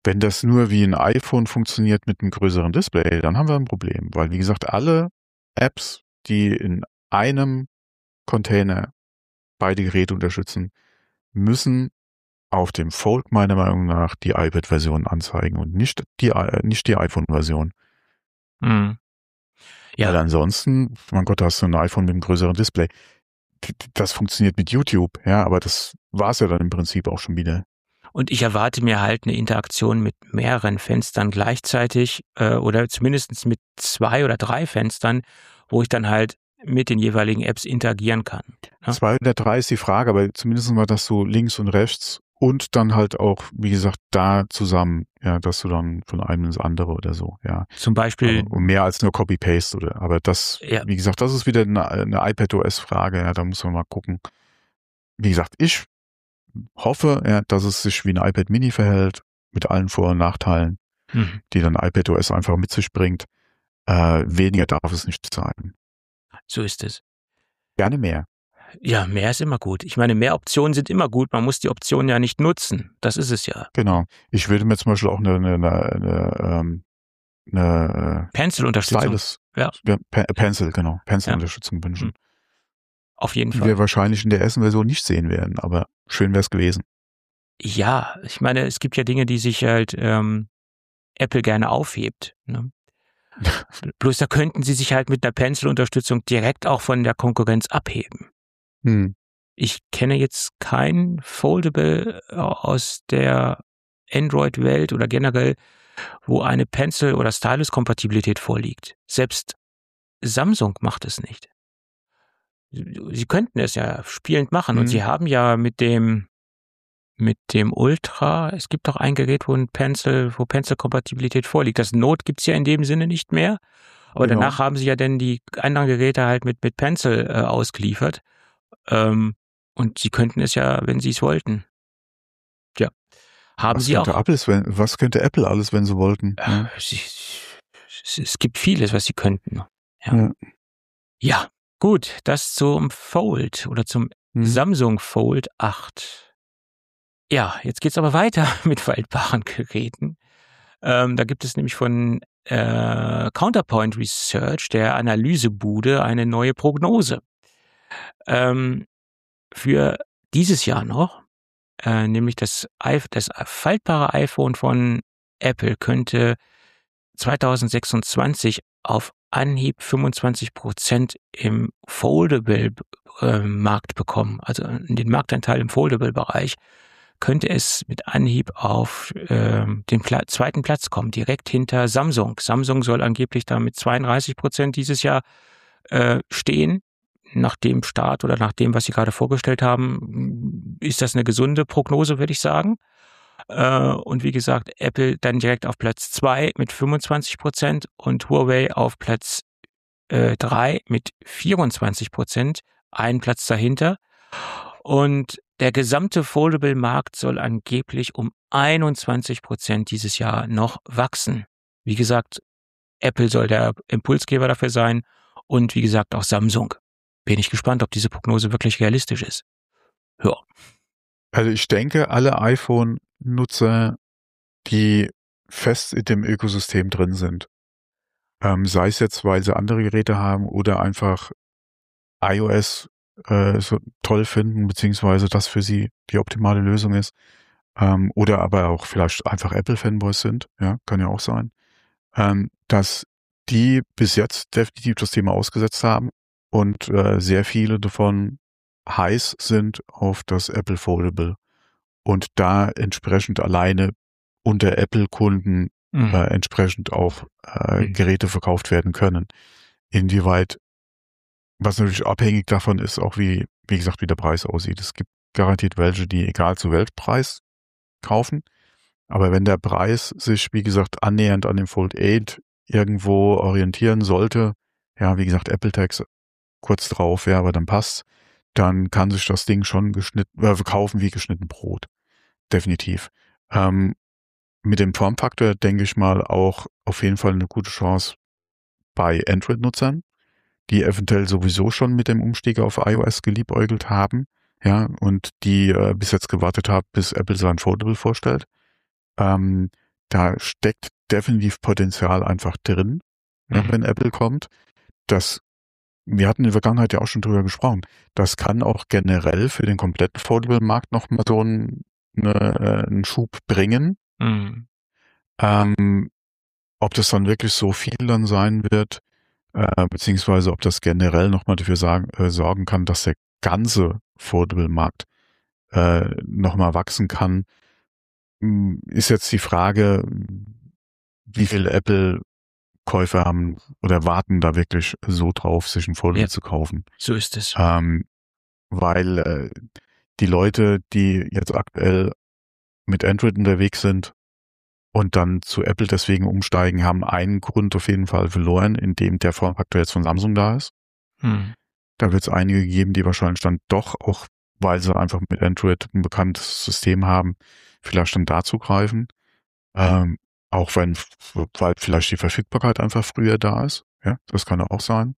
S2: Wenn das nur wie ein iPhone funktioniert mit einem größeren Display, dann haben wir ein Problem, weil wie gesagt, alle Apps, die in einem Container beide Geräte unterstützen, müssen auf dem Fold meiner Meinung nach die iPad-Version anzeigen und nicht die iPhone-Version.
S3: Mhm. Ja.
S2: Weil ansonsten, mein Gott, da hast du ein iPhone mit einem größeren Display. Das funktioniert mit YouTube, ja, aber das war es ja dann im Prinzip auch schon wieder.
S3: Und ich erwarte mir halt eine Interaktion mit mehreren Fenstern gleichzeitig oder zumindest mit 2 oder 3 Fenstern, wo ich dann halt mit den jeweiligen Apps interagieren kann. Ja?
S2: 2 oder 3 ist die Frage, aber zumindest mal, dass du links und rechts und dann halt auch, wie gesagt, da zusammen, ja, dass du dann von einem ins andere oder so, ja.
S3: Zum Beispiel.
S2: Aber mehr als nur Copy-Paste oder, aber das, ja. Wie gesagt, das ist wieder eine iPadOS-Frage, ja, da muss man mal gucken. Wie gesagt, ich hoffe, ja, dass es sich wie ein iPad Mini verhält, mit allen Vor- und Nachteilen, die dann iPadOS einfach mit sich bringt. Weniger darf es nicht sein.
S3: So ist es.
S2: Gerne mehr.
S3: Ja, mehr ist immer gut. Ich meine, mehr Optionen sind immer gut. Man muss die Optionen ja nicht nutzen. Das ist es ja.
S2: Genau. Ich würde mir zum Beispiel auch eine
S3: Pencil-Unterstützung.
S2: Ja. Pencil, genau. Pencil-Unterstützung wünschen.
S3: Auf jeden Fall.
S2: Die wir wahrscheinlich in der ersten Version nicht sehen werden, aber schön wäre es gewesen.
S3: Ja, ich meine, es gibt ja Dinge, die sich halt Apple gerne aufhebt. Ne? Bloß da könnten sie sich halt mit einer Pencil-Unterstützung direkt auch von der Konkurrenz abheben. Ich kenne jetzt kein Foldable aus der Android-Welt oder generell, wo eine Pencil- oder Stylus-Kompatibilität vorliegt. Selbst Samsung macht es nicht. Sie könnten es ja spielend machen und sie haben ja mit dem Ultra, es gibt auch ein Gerät, wo Pencil-Kompatibilität vorliegt. Das Note gibt's ja in dem Sinne nicht mehr, aber genau. Danach haben sie ja dann die anderen Geräte halt mit Pencil ausgeliefert. Und sie könnten es ja, wenn sie es wollten. Ja.
S2: Was könnte Apple alles, wenn sie wollten?
S3: Ja. Es gibt vieles, was sie könnten. Ja, gut, das zum Fold oder zum Samsung Fold 8. Ja, jetzt geht's aber weiter mit faltbaren Geräten. Da gibt es nämlich von Counterpoint Research, der Analysebude, eine neue Prognose. Für dieses Jahr noch, nämlich das faltbare iPhone von Apple könnte 2026 auf Anhieb 25% im Foldable-Markt bekommen. Also den Marktanteil im Foldable-Bereich könnte es mit Anhieb auf den zweiten Platz kommen, direkt hinter Samsung. Samsung soll angeblich da mit 32% dieses Jahr stehen. Nach dem Start oder nach dem, was Sie gerade vorgestellt haben, ist das eine gesunde Prognose, würde ich sagen. Und wie gesagt, Apple dann direkt auf Platz 2 mit 25% und Huawei auf Platz 3 mit 24%, einen Platz dahinter. Und der gesamte Foldable-Markt soll angeblich um 21% dieses Jahr noch wachsen. Wie gesagt, Apple soll der Impulsgeber dafür sein und wie gesagt auch Samsung. Bin ich gespannt, ob diese Prognose wirklich realistisch ist. Ja.
S2: Also ich denke, alle iPhone-Nutzer, die fest in dem Ökosystem drin sind, sei es jetzt, weil sie andere Geräte haben oder einfach iOS so toll finden, beziehungsweise das für sie die optimale Lösung ist, oder aber auch vielleicht einfach Apple-Fanboys sind, ja, kann ja auch sein, dass die bis jetzt definitiv das Thema ausgesetzt haben und sehr viele davon heiß sind auf das Apple Foldable und da entsprechend alleine unter Apple-Kunden entsprechend auch Geräte verkauft werden können. Inwieweit, was natürlich abhängig davon ist, auch wie gesagt, wie der Preis aussieht. Es gibt garantiert welche, die egal zu Weltpreis kaufen, aber wenn der Preis sich, wie gesagt, annähernd an dem Fold 8 irgendwo orientieren sollte, ja, wie gesagt, Apple Tags kurz drauf, ja, aber dann passt, dann kann sich das Ding schon verkaufen wie geschnitten Brot. Definitiv. Mit dem Formfaktor denke ich mal auch auf jeden Fall eine gute Chance bei Android-Nutzern, die eventuell sowieso schon mit dem Umstieg auf iOS geliebäugelt haben, ja, und die bis jetzt gewartet haben, bis Apple sein Foldable vorstellt. da steckt definitiv Potenzial einfach drin, wenn Apple kommt. Wir hatten in der Vergangenheit ja auch schon drüber gesprochen. Das kann auch generell für den kompletten Foldable-Markt nochmal so einen Schub bringen. Ob das dann wirklich so viel dann sein wird, beziehungsweise ob das generell nochmal dafür sorgen kann, dass der ganze Foldable-Markt nochmal wachsen kann, ist jetzt die Frage, wie viele Apple-Käufer haben oder warten da wirklich so drauf, sich ein Foldable zu kaufen.
S3: So ist es.
S2: Weil die Leute, die jetzt aktuell mit Android unterwegs sind und dann zu Apple deswegen umsteigen, haben einen Grund auf jeden Fall verloren, indem der Formfaktor jetzt von Samsung da ist. Da wird es einige geben, die wahrscheinlich dann doch, auch weil sie einfach mit Android ein bekanntes System haben, vielleicht dann dazu greifen. Auch weil vielleicht die Verfügbarkeit einfach früher da ist. Ja, das kann auch sein.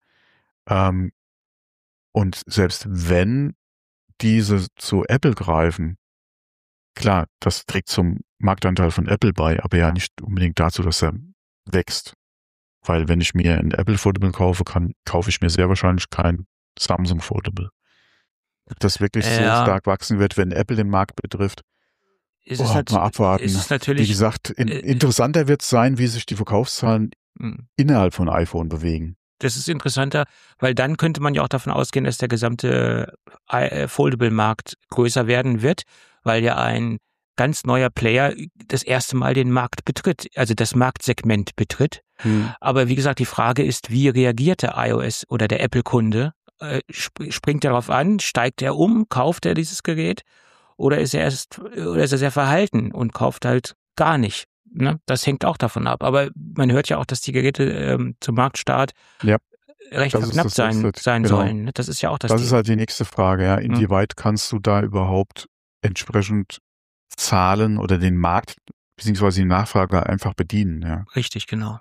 S2: Und selbst wenn diese zu Apple greifen, klar, das trägt zum Marktanteil von Apple bei, aber ja nicht unbedingt dazu, dass er wächst. Weil wenn ich mir ein Apple Foldable kaufe, kaufe ich mir sehr wahrscheinlich kein Samsung Foldable. Ob das wirklich so stark wachsen wird, wenn Apple den Markt betrifft, mal abwarten. Wie gesagt, interessanter wird es sein, wie sich die Verkaufszahlen innerhalb von iPhone bewegen.
S3: Das ist interessanter, weil dann könnte man ja auch davon ausgehen, dass der gesamte Foldable-Markt größer werden wird, weil ja ein ganz neuer Player das erste Mal den Markt betritt, also das Marktsegment betritt. Aber wie gesagt, die Frage ist, wie reagiert der iOS oder der Apple-Kunde? Springt er darauf an? Steigt er um? Kauft er dieses Gerät? Oder ist er sehr verhalten und kauft halt gar nicht? Ne? Das hängt auch davon ab. Aber man hört ja auch, dass die Geräte zum Marktstart recht verknappt sein sollen. Das ist ja auch
S2: das ist halt die nächste Frage. Ja. Inwieweit kannst du da überhaupt entsprechend Zahlen oder den Markt beziehungsweise die Nachfrage einfach bedienen? Ja.
S3: Richtig, genau.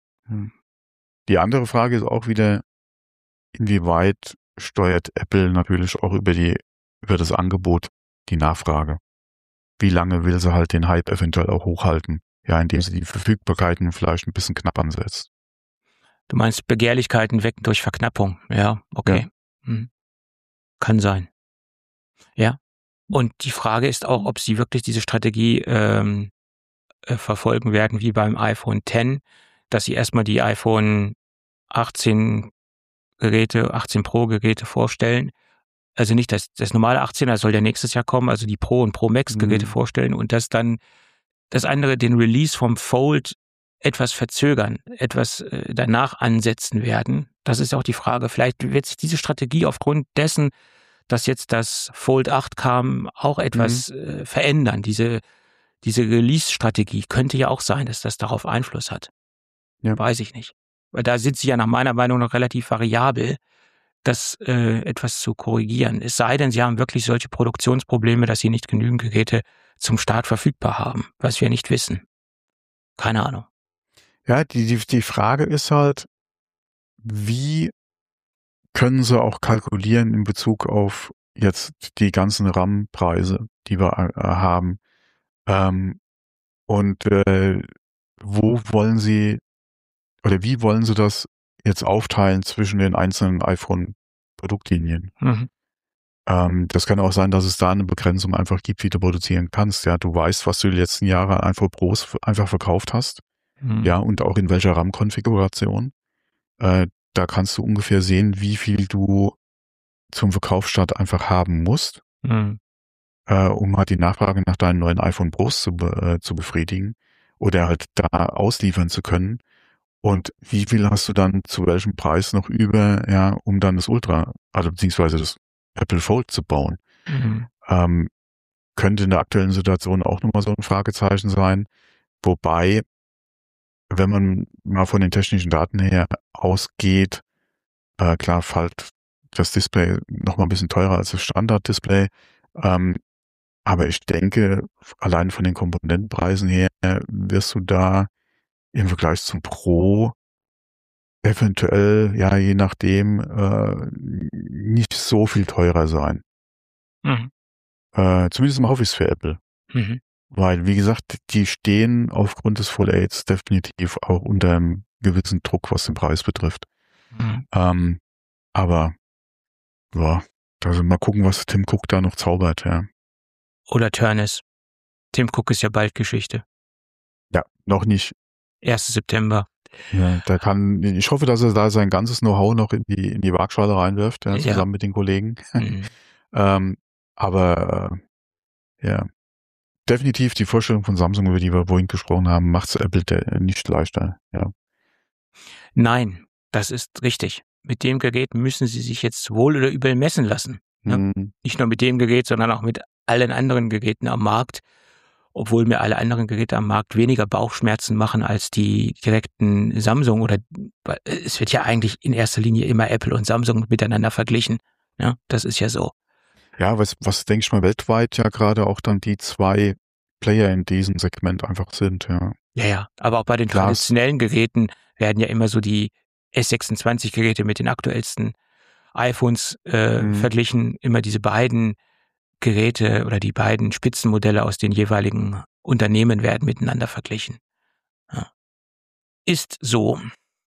S2: Die andere Frage ist auch wieder, inwieweit steuert Apple natürlich auch über das Angebot die Nachfrage? Wie lange will sie halt den Hype eventuell auch hochhalten? Ja, indem sie die Verfügbarkeiten vielleicht ein bisschen knapp ansetzt.
S3: Du meinst, Begehrlichkeiten wecken durch Verknappung? Ja, okay. Ja. Kann sein. Ja. Und die Frage ist auch, ob sie wirklich diese Strategie verfolgen werden, wie beim iPhone X, dass sie erstmal die iPhone 18 Pro Geräte vorstellen. Also nicht das normale 18er soll ja nächstes Jahr kommen, also die Pro und Pro Max Geräte vorstellen und dass dann das andere, den Release vom Fold etwas verzögern, etwas danach ansetzen werden. Das ist auch die Frage. Vielleicht wird sich diese Strategie aufgrund dessen, dass jetzt das Fold 8 kam, auch etwas verändern. Diese Release-Strategie könnte ja auch sein, dass das darauf Einfluss hat. Ja. Weiß ich nicht. Weil da sind sie ja nach meiner Meinung noch relativ variabel, das etwas zu korrigieren. Es sei denn, sie haben wirklich solche Produktionsprobleme, dass sie nicht genügend Geräte zum Start verfügbar haben, was wir nicht wissen. Keine Ahnung.
S2: Ja, die Frage ist halt, wie können sie auch kalkulieren in Bezug auf jetzt die ganzen RAM-Preise, die wir haben? Wo wollen sie oder wie wollen sie das jetzt aufteilen zwischen den einzelnen iPhone-Produktlinien? Das kann auch sein, dass es da eine Begrenzung einfach gibt, wie du produzieren kannst. Ja, du weißt, was du die letzten Jahre an iPhone Pros einfach verkauft hast. Ja, und auch in welcher RAM-Konfiguration. Da kannst du ungefähr sehen, wie viel du zum Verkaufsstart einfach haben musst, um halt die Nachfrage nach deinen neuen iPhone Pros zu befriedigen oder halt da ausliefern zu können. Und wie viel hast du dann zu welchem Preis noch über, ja, um dann das Ultra, also beziehungsweise das Apple Fold zu bauen? Könnte in der aktuellen Situation auch nochmal so ein Fragezeichen sein. Wobei, wenn man mal von den technischen Daten her ausgeht, klar fällt das Display nochmal ein bisschen teurer als das Standard-Display. Aber ich denke, allein von den Komponentenpreisen her wirst du da im Vergleich zum Pro eventuell, ja, je nachdem, nicht so viel teurer sein. Zumindest mal hoffe ich es für Apple. Weil, wie gesagt, die stehen aufgrund des Full 8s definitiv auch unter einem gewissen Druck, was den Preis betrifft. Aber ja, also mal gucken, was Tim Cook da noch zaubert, ja.
S3: Oder Turnus. Tim Cook ist ja bald Geschichte.
S2: Ja, noch nicht.
S3: 1. September.
S2: Ja, ich hoffe, dass er da sein ganzes Know-how noch in die Waagschale reinwirft, ja, zusammen mit den Kollegen. Aber ja, definitiv die Vorstellung von Samsung, über die wir vorhin gesprochen haben, macht es Apple nicht leichter, ja.
S3: Nein, das ist richtig. Mit dem Gerät müssen Sie sich jetzt wohl oder übel messen lassen. Ne? Nicht nur mit dem Gerät, sondern auch mit allen anderen Geräten am Markt. Obwohl mir alle anderen Geräte am Markt weniger Bauchschmerzen machen als die direkten Samsung, oder es wird ja eigentlich in erster Linie immer Apple und Samsung miteinander verglichen. Ja, das ist ja so.
S2: Ja, was denke ich mal weltweit ja gerade auch dann die zwei Player in diesem Segment einfach sind, ja.
S3: Ja, aber auch bei den traditionellen Geräten werden ja immer so die S26-Geräte mit den aktuellsten iPhones verglichen, immer diese beiden Geräte oder die beiden Spitzenmodelle aus den jeweiligen Unternehmen werden miteinander verglichen. Ja. Ist so.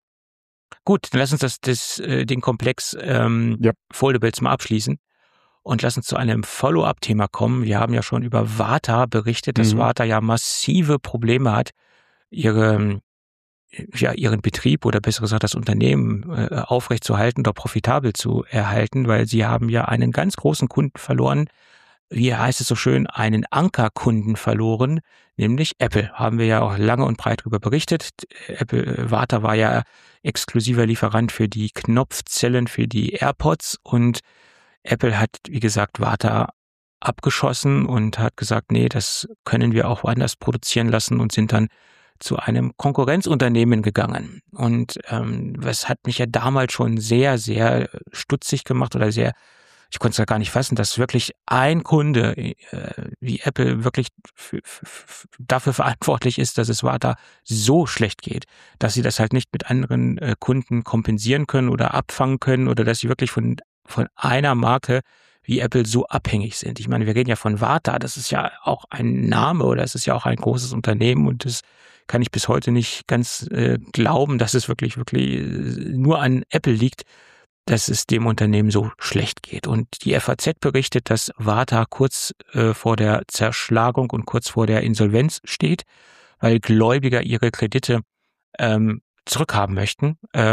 S3: Gut, dann lass uns den Komplex Foldables mal abschließen und lass uns zu einem Follow-up-Thema kommen. Wir haben ja schon über Varta berichtet, dass Varta ja massive Probleme hat, ihren Betrieb oder besser gesagt das Unternehmen aufrechtzuerhalten oder profitabel zu erhalten, weil sie haben ja einen ganz großen Kunden verloren. Wie heißt es so schön, einen Ankerkunden verloren, nämlich Apple. Haben wir ja auch lange und breit darüber berichtet. Varta war ja exklusiver Lieferant für die Knopfzellen für die AirPods und Apple hat, wie gesagt, Varta abgeschossen und hat gesagt, nee, das können wir auch woanders produzieren lassen und sind dann zu einem Konkurrenzunternehmen gegangen. Und was hat mich ja damals schon sehr, sehr stutzig gemacht oder sehr, ich konnte es ja gar nicht fassen, dass wirklich ein Kunde wie Apple wirklich dafür verantwortlich ist, dass es Varta so schlecht geht, dass sie das halt nicht mit anderen Kunden kompensieren können oder abfangen können oder dass sie wirklich von einer Marke wie Apple so abhängig sind. Ich meine, wir reden ja von Varta, das ist ja auch ein Name oder es ist ja auch ein großes Unternehmen und das kann ich bis heute nicht ganz glauben, dass es wirklich nur an Apple liegt, dass es dem Unternehmen so schlecht geht. Und die FAZ berichtet, dass Varta kurz vor der Zerschlagung und kurz vor der Insolvenz steht, weil Gläubiger ihre Kredite zurückhaben möchten.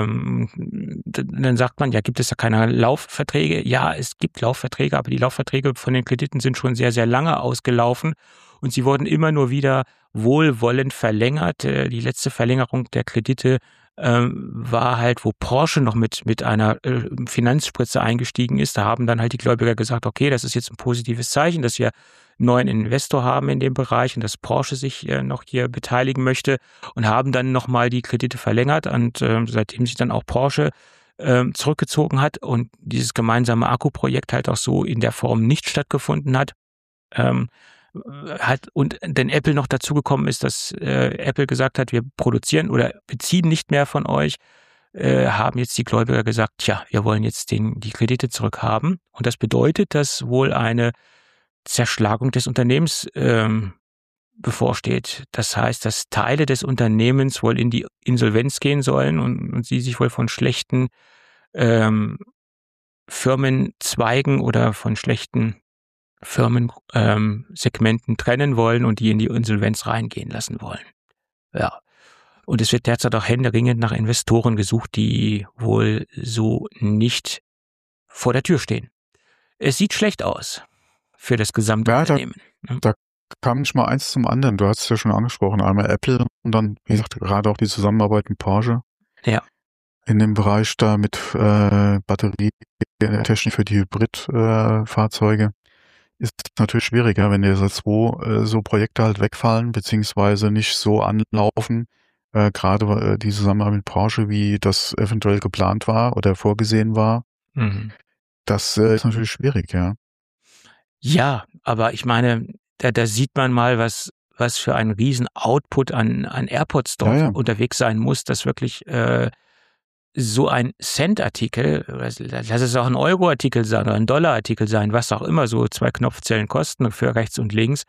S3: Dann sagt man, ja, gibt es ja keine Laufverträge? Ja, es gibt Laufverträge, aber die Laufverträge von den Krediten sind schon sehr, sehr lange ausgelaufen und sie wurden immer nur wieder wohlwollend verlängert. Die letzte Verlängerung der Kredite war halt, wo Porsche noch mit einer Finanzspritze eingestiegen ist. Da haben dann halt die Gläubiger gesagt, okay, das ist jetzt ein positives Zeichen, dass wir einen neuen Investor haben in dem Bereich und dass Porsche sich noch hier beteiligen möchte und haben dann nochmal die Kredite verlängert und seitdem sich dann auch Porsche zurückgezogen hat und dieses gemeinsame Akkuprojekt halt auch so in der Form nicht stattgefunden hat, und denn Apple noch dazugekommen ist, dass Apple gesagt hat, wir produzieren oder beziehen nicht mehr von euch, haben jetzt die Gläubiger gesagt, tja, wir wollen jetzt die Kredite zurückhaben. Und das bedeutet, dass wohl eine Zerschlagung des Unternehmens bevorsteht. Das heißt, dass Teile des Unternehmens wohl in die Insolvenz gehen sollen und sie sich wohl von schlechten Firmenzweigen oder von schlechten Firmensegmenten trennen wollen und die in die Insolvenz reingehen lassen wollen. Ja. Und es wird derzeit auch händeringend nach Investoren gesucht, die wohl so nicht vor der Tür stehen. Es sieht schlecht aus für das gesamte Unternehmen.
S2: Da kam nicht mal eins zum anderen. Du hast es ja schon angesprochen. Einmal Apple und dann, wie gesagt, gerade auch die Zusammenarbeit mit Porsche.
S3: Ja.
S2: In dem Bereich da mit Batterietechnik für die Hybridfahrzeuge. Ist natürlich schwieriger, wenn dir so Projekte halt wegfallen, beziehungsweise nicht so anlaufen, gerade die Zusammenarbeit mit Porsche, wie das eventuell geplant war oder vorgesehen war. Das ist natürlich schwierig, ja.
S3: Ja, aber ich meine, da sieht man mal, was für ein riesen Output an AirPods dort unterwegs sein muss, dass wirklich so ein Cent-Artikel, lass es auch ein Euro-Artikel sein oder ein Dollar-Artikel sein, was auch immer so 2 Knopfzellen kosten für rechts und links,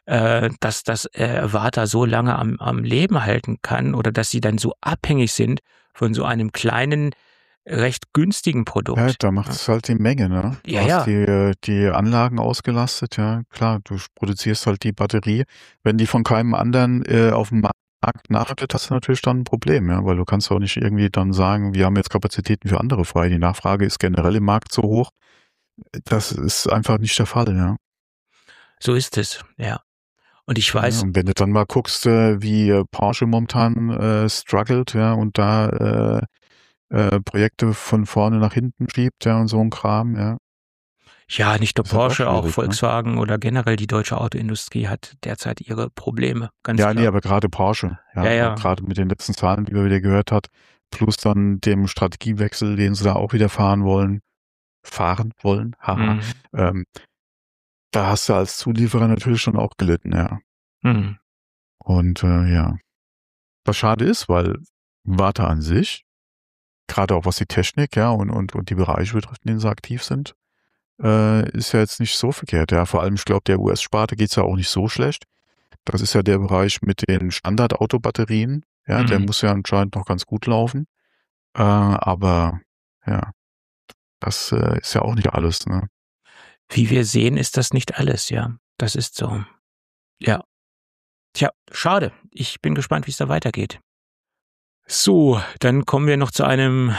S3: dass das Warta so lange am Leben halten kann oder dass sie dann so abhängig sind von so einem kleinen, recht günstigen Produkt.
S2: Ja, da macht es halt die Menge, ne? Du hast die Anlagen ausgelastet, ja, klar, du produzierst halt die Batterie. Wenn die von keinem anderen auf dem Markt nachfragt, hast du natürlich dann ein Problem, ja, weil du kannst auch nicht irgendwie dann sagen, wir haben jetzt Kapazitäten für andere frei. Die Nachfrage ist generell im Markt so hoch. Das ist einfach nicht der Fall, ja.
S3: So ist es, ja. Und ich weiß.
S2: Ja, und wenn du dann mal guckst, wie Porsche momentan struggelt, ja, und da Projekte von vorne nach hinten schiebt, ja, und so ein Kram, ja.
S3: Ja, nicht nur Porsche, auch
S2: ne?
S3: Volkswagen oder generell die deutsche Autoindustrie hat derzeit ihre Probleme, ganz klar.
S2: Ja, nee, aber gerade Porsche, ja. Gerade mit den letzten Zahlen, die man wieder gehört hat, plus dann dem Strategiewechsel, den sie da auch wieder fahren wollen, haha. Da hast du als Zulieferer natürlich schon auch gelitten, ja. Und ja, was schade ist, weil Warta an sich, gerade auch was die Technik, ja, und die Bereiche betrifft, in denen sie aktiv sind, ist ja jetzt nicht so verkehrt. Ja, vor allem, ich glaube, der US-Sparte geht's ja auch nicht so schlecht. Das ist ja der Bereich mit den Standard-Autobatterien. Ja, der muss ja anscheinend noch ganz gut laufen. Aber ja, das ist ja auch nicht alles, ne?
S3: Wie wir sehen, ist das nicht alles, ja. Das ist so. Ja. Tja, schade. Ich bin gespannt, wie es da weitergeht. So, dann kommen wir noch zu einem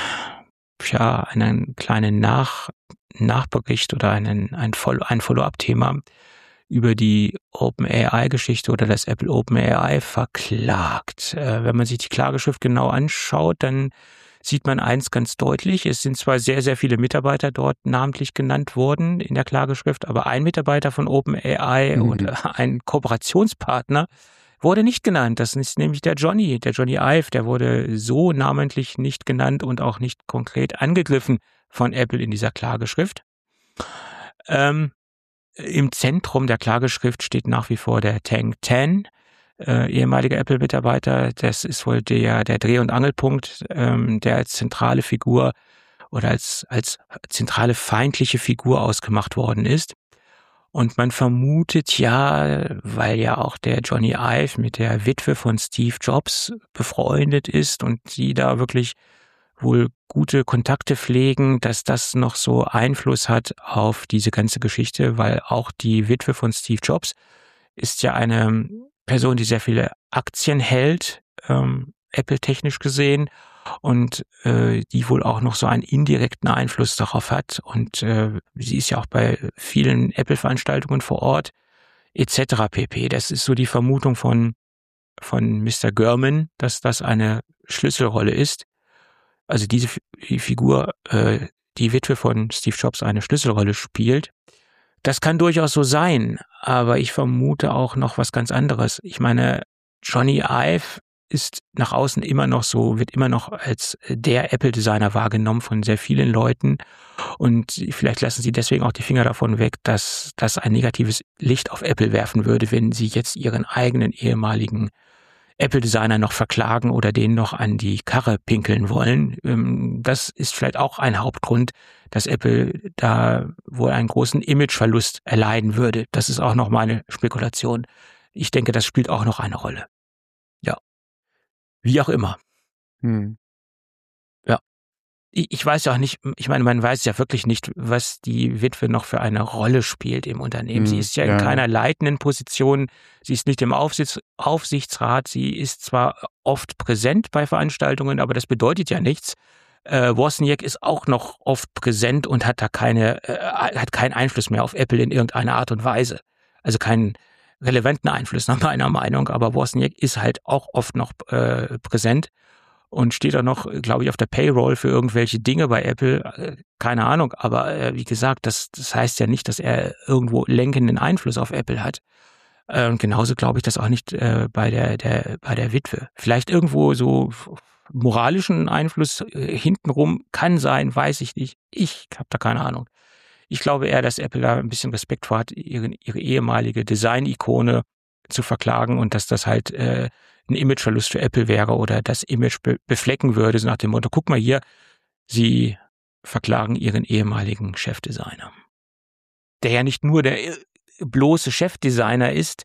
S3: kleinen Nachbericht oder ein Follow-up-Thema über die OpenAI-Geschichte oder das Apple OpenAI verklagt. Wenn man sich die Klageschrift genau anschaut, dann sieht man eins ganz deutlich. Es sind zwar sehr, sehr viele Mitarbeiter dort namentlich genannt worden in der Klageschrift, aber ein Mitarbeiter von OpenAI und ein Kooperationspartner wurde nicht genannt. Das ist nämlich der Johnny Ive. Der wurde so namentlich nicht genannt und auch nicht konkret angegriffen von Apple in dieser Klageschrift. Im Zentrum der Klageschrift steht nach wie vor der Tang Tan, ehemaliger Apple-Mitarbeiter. Das ist wohl der Dreh- und Angelpunkt, der als zentrale Figur oder als zentrale feindliche Figur ausgemacht worden ist. Und man vermutet ja, weil ja auch der Johnny Ive mit der Witwe von Steve Jobs befreundet ist und die da wirklich wohl gute Kontakte pflegen, dass das noch so Einfluss hat auf diese ganze Geschichte, weil auch die Witwe von Steve Jobs ist ja eine Person, die sehr viele Aktien hält, Apple-technisch gesehen, und die wohl auch noch so einen indirekten Einfluss darauf hat. Und sie ist ja auch bei vielen Apple-Veranstaltungen vor Ort, etc. pp. Das ist so die Vermutung von Mr. Gurman, dass das eine Schlüsselrolle ist. Also diese Figur, die Witwe von Steve Jobs, eine Schlüsselrolle spielt. Das kann durchaus so sein, aber ich vermute auch noch was ganz anderes. Ich meine, Johnny Ive ist nach außen immer noch so, wird immer noch als der Apple-Designer wahrgenommen von sehr vielen Leuten. Und vielleicht lassen sie deswegen auch die Finger davon weg, dass das ein negatives Licht auf Apple werfen würde, wenn sie jetzt ihren eigenen ehemaligen Apple-Designer noch verklagen oder den noch an die Karre pinkeln wollen. Das ist vielleicht auch ein Hauptgrund, dass Apple da wohl einen großen Imageverlust erleiden würde. Das ist auch noch meine Spekulation. Ich denke, das spielt auch noch eine Rolle. Ja. Wie auch immer. Ja. Ich weiß ja auch nicht, ich meine, man weiß ja wirklich nicht, was die Witwe noch für eine Rolle spielt im Unternehmen. Sie ist ja in keiner leitenden Position, sie ist nicht im Aufsichtsrat, sie ist zwar oft präsent bei Veranstaltungen, aber das bedeutet ja nichts. Wozniak ist auch noch oft präsent und hat da hat keinen Einfluss mehr auf Apple in irgendeiner Art und Weise. Also keinen relevanten Einfluss nach meiner Meinung, aber Wozniak ist halt auch oft noch präsent und steht da noch, glaube ich, auf der Payroll für irgendwelche Dinge bei Apple. Keine Ahnung, aber wie gesagt, das heißt ja nicht, dass er irgendwo lenkenden Einfluss auf Apple hat. Und genauso glaube ich das auch nicht bei der Witwe. Vielleicht irgendwo so moralischen Einfluss hintenrum kann sein, weiß ich nicht. Ich habe da keine Ahnung. Ich glaube eher, dass Apple da ein bisschen Respekt vor hat, ihre ehemalige Design-Ikone zu verklagen und dass das halt ein Imageverlust für Apple wäre oder das Image beflecken würde, so nach dem Motto, guck mal hier, sie verklagen ihren ehemaligen Chefdesigner. Der ja nicht nur der bloße Chefdesigner ist,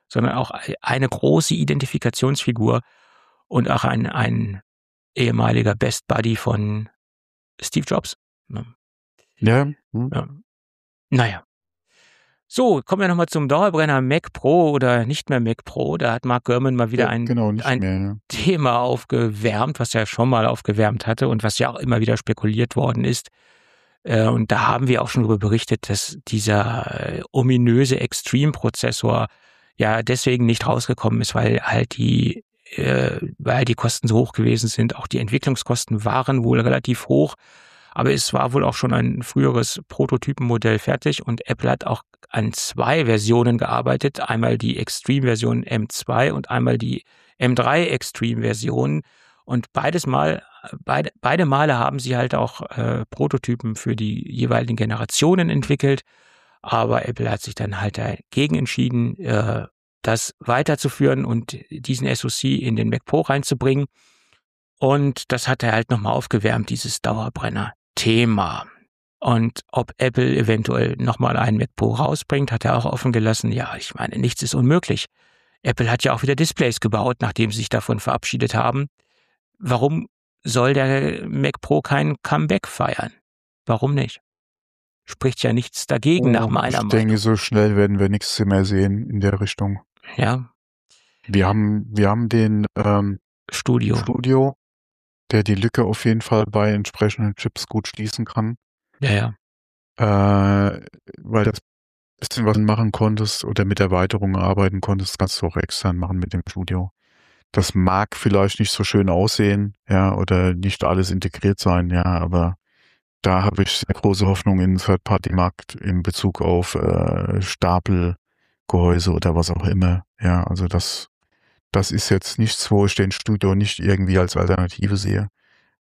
S3: sondern auch eine große Identifikationsfigur und auch ein ehemaliger Best Buddy von Steve Jobs.
S2: Ja.
S3: Ja. Naja. So, kommen wir nochmal zum Dauerbrenner Mac Pro oder nicht mehr Mac Pro. Da hat Mark Gurman mal wieder ein Thema aufgewärmt, was er schon mal aufgewärmt hatte und was ja auch immer wieder spekuliert worden ist. Und da haben wir auch schon darüber berichtet, dass dieser ominöse Extreme-Prozessor ja deswegen nicht rausgekommen ist, weil die Kosten so hoch gewesen sind. Auch die Entwicklungskosten waren wohl relativ hoch. Aber es war wohl auch schon ein früheres Prototypenmodell fertig und Apple hat auch an 2 Versionen gearbeitet. Einmal die Extreme-Version M2 und einmal die M3 Extreme-Version. Und beide Male haben sie halt auch Prototypen für die jeweiligen Generationen entwickelt. Aber Apple hat sich dann halt dagegen entschieden, das weiterzuführen und diesen SoC in den Mac Pro reinzubringen. Und das hat er halt nochmal aufgewärmt, dieses Dauerbrenner-Thema. Und ob Apple eventuell nochmal einen Mac Pro rausbringt, hat er auch offen gelassen. Ja, ich meine, nichts ist unmöglich. Apple hat ja auch wieder Displays gebaut, nachdem sie sich davon verabschiedet haben. Warum soll der Mac Pro kein Comeback feiern? Warum nicht? Spricht ja nichts dagegen, nach meiner Meinung.
S2: Ich denke, so schnell werden wir nichts mehr sehen in der Richtung.
S3: Ja.
S2: Wir haben den Studio, der die Lücke auf jeden Fall bei entsprechenden Chips gut schließen kann.
S3: Ja.
S2: Weil das bisschen, was du machen konntest oder mit Erweiterungen arbeiten konntest, kannst du auch extern machen mit dem Studio. Das mag vielleicht nicht so schön aussehen, ja, oder nicht alles integriert sein, ja, aber da habe ich sehr große Hoffnung in den Third-Party-Markt in Bezug auf Stapelgehäuse oder was auch immer, ja, also das ist jetzt nichts, wo ich den Studio nicht irgendwie als Alternative sehe.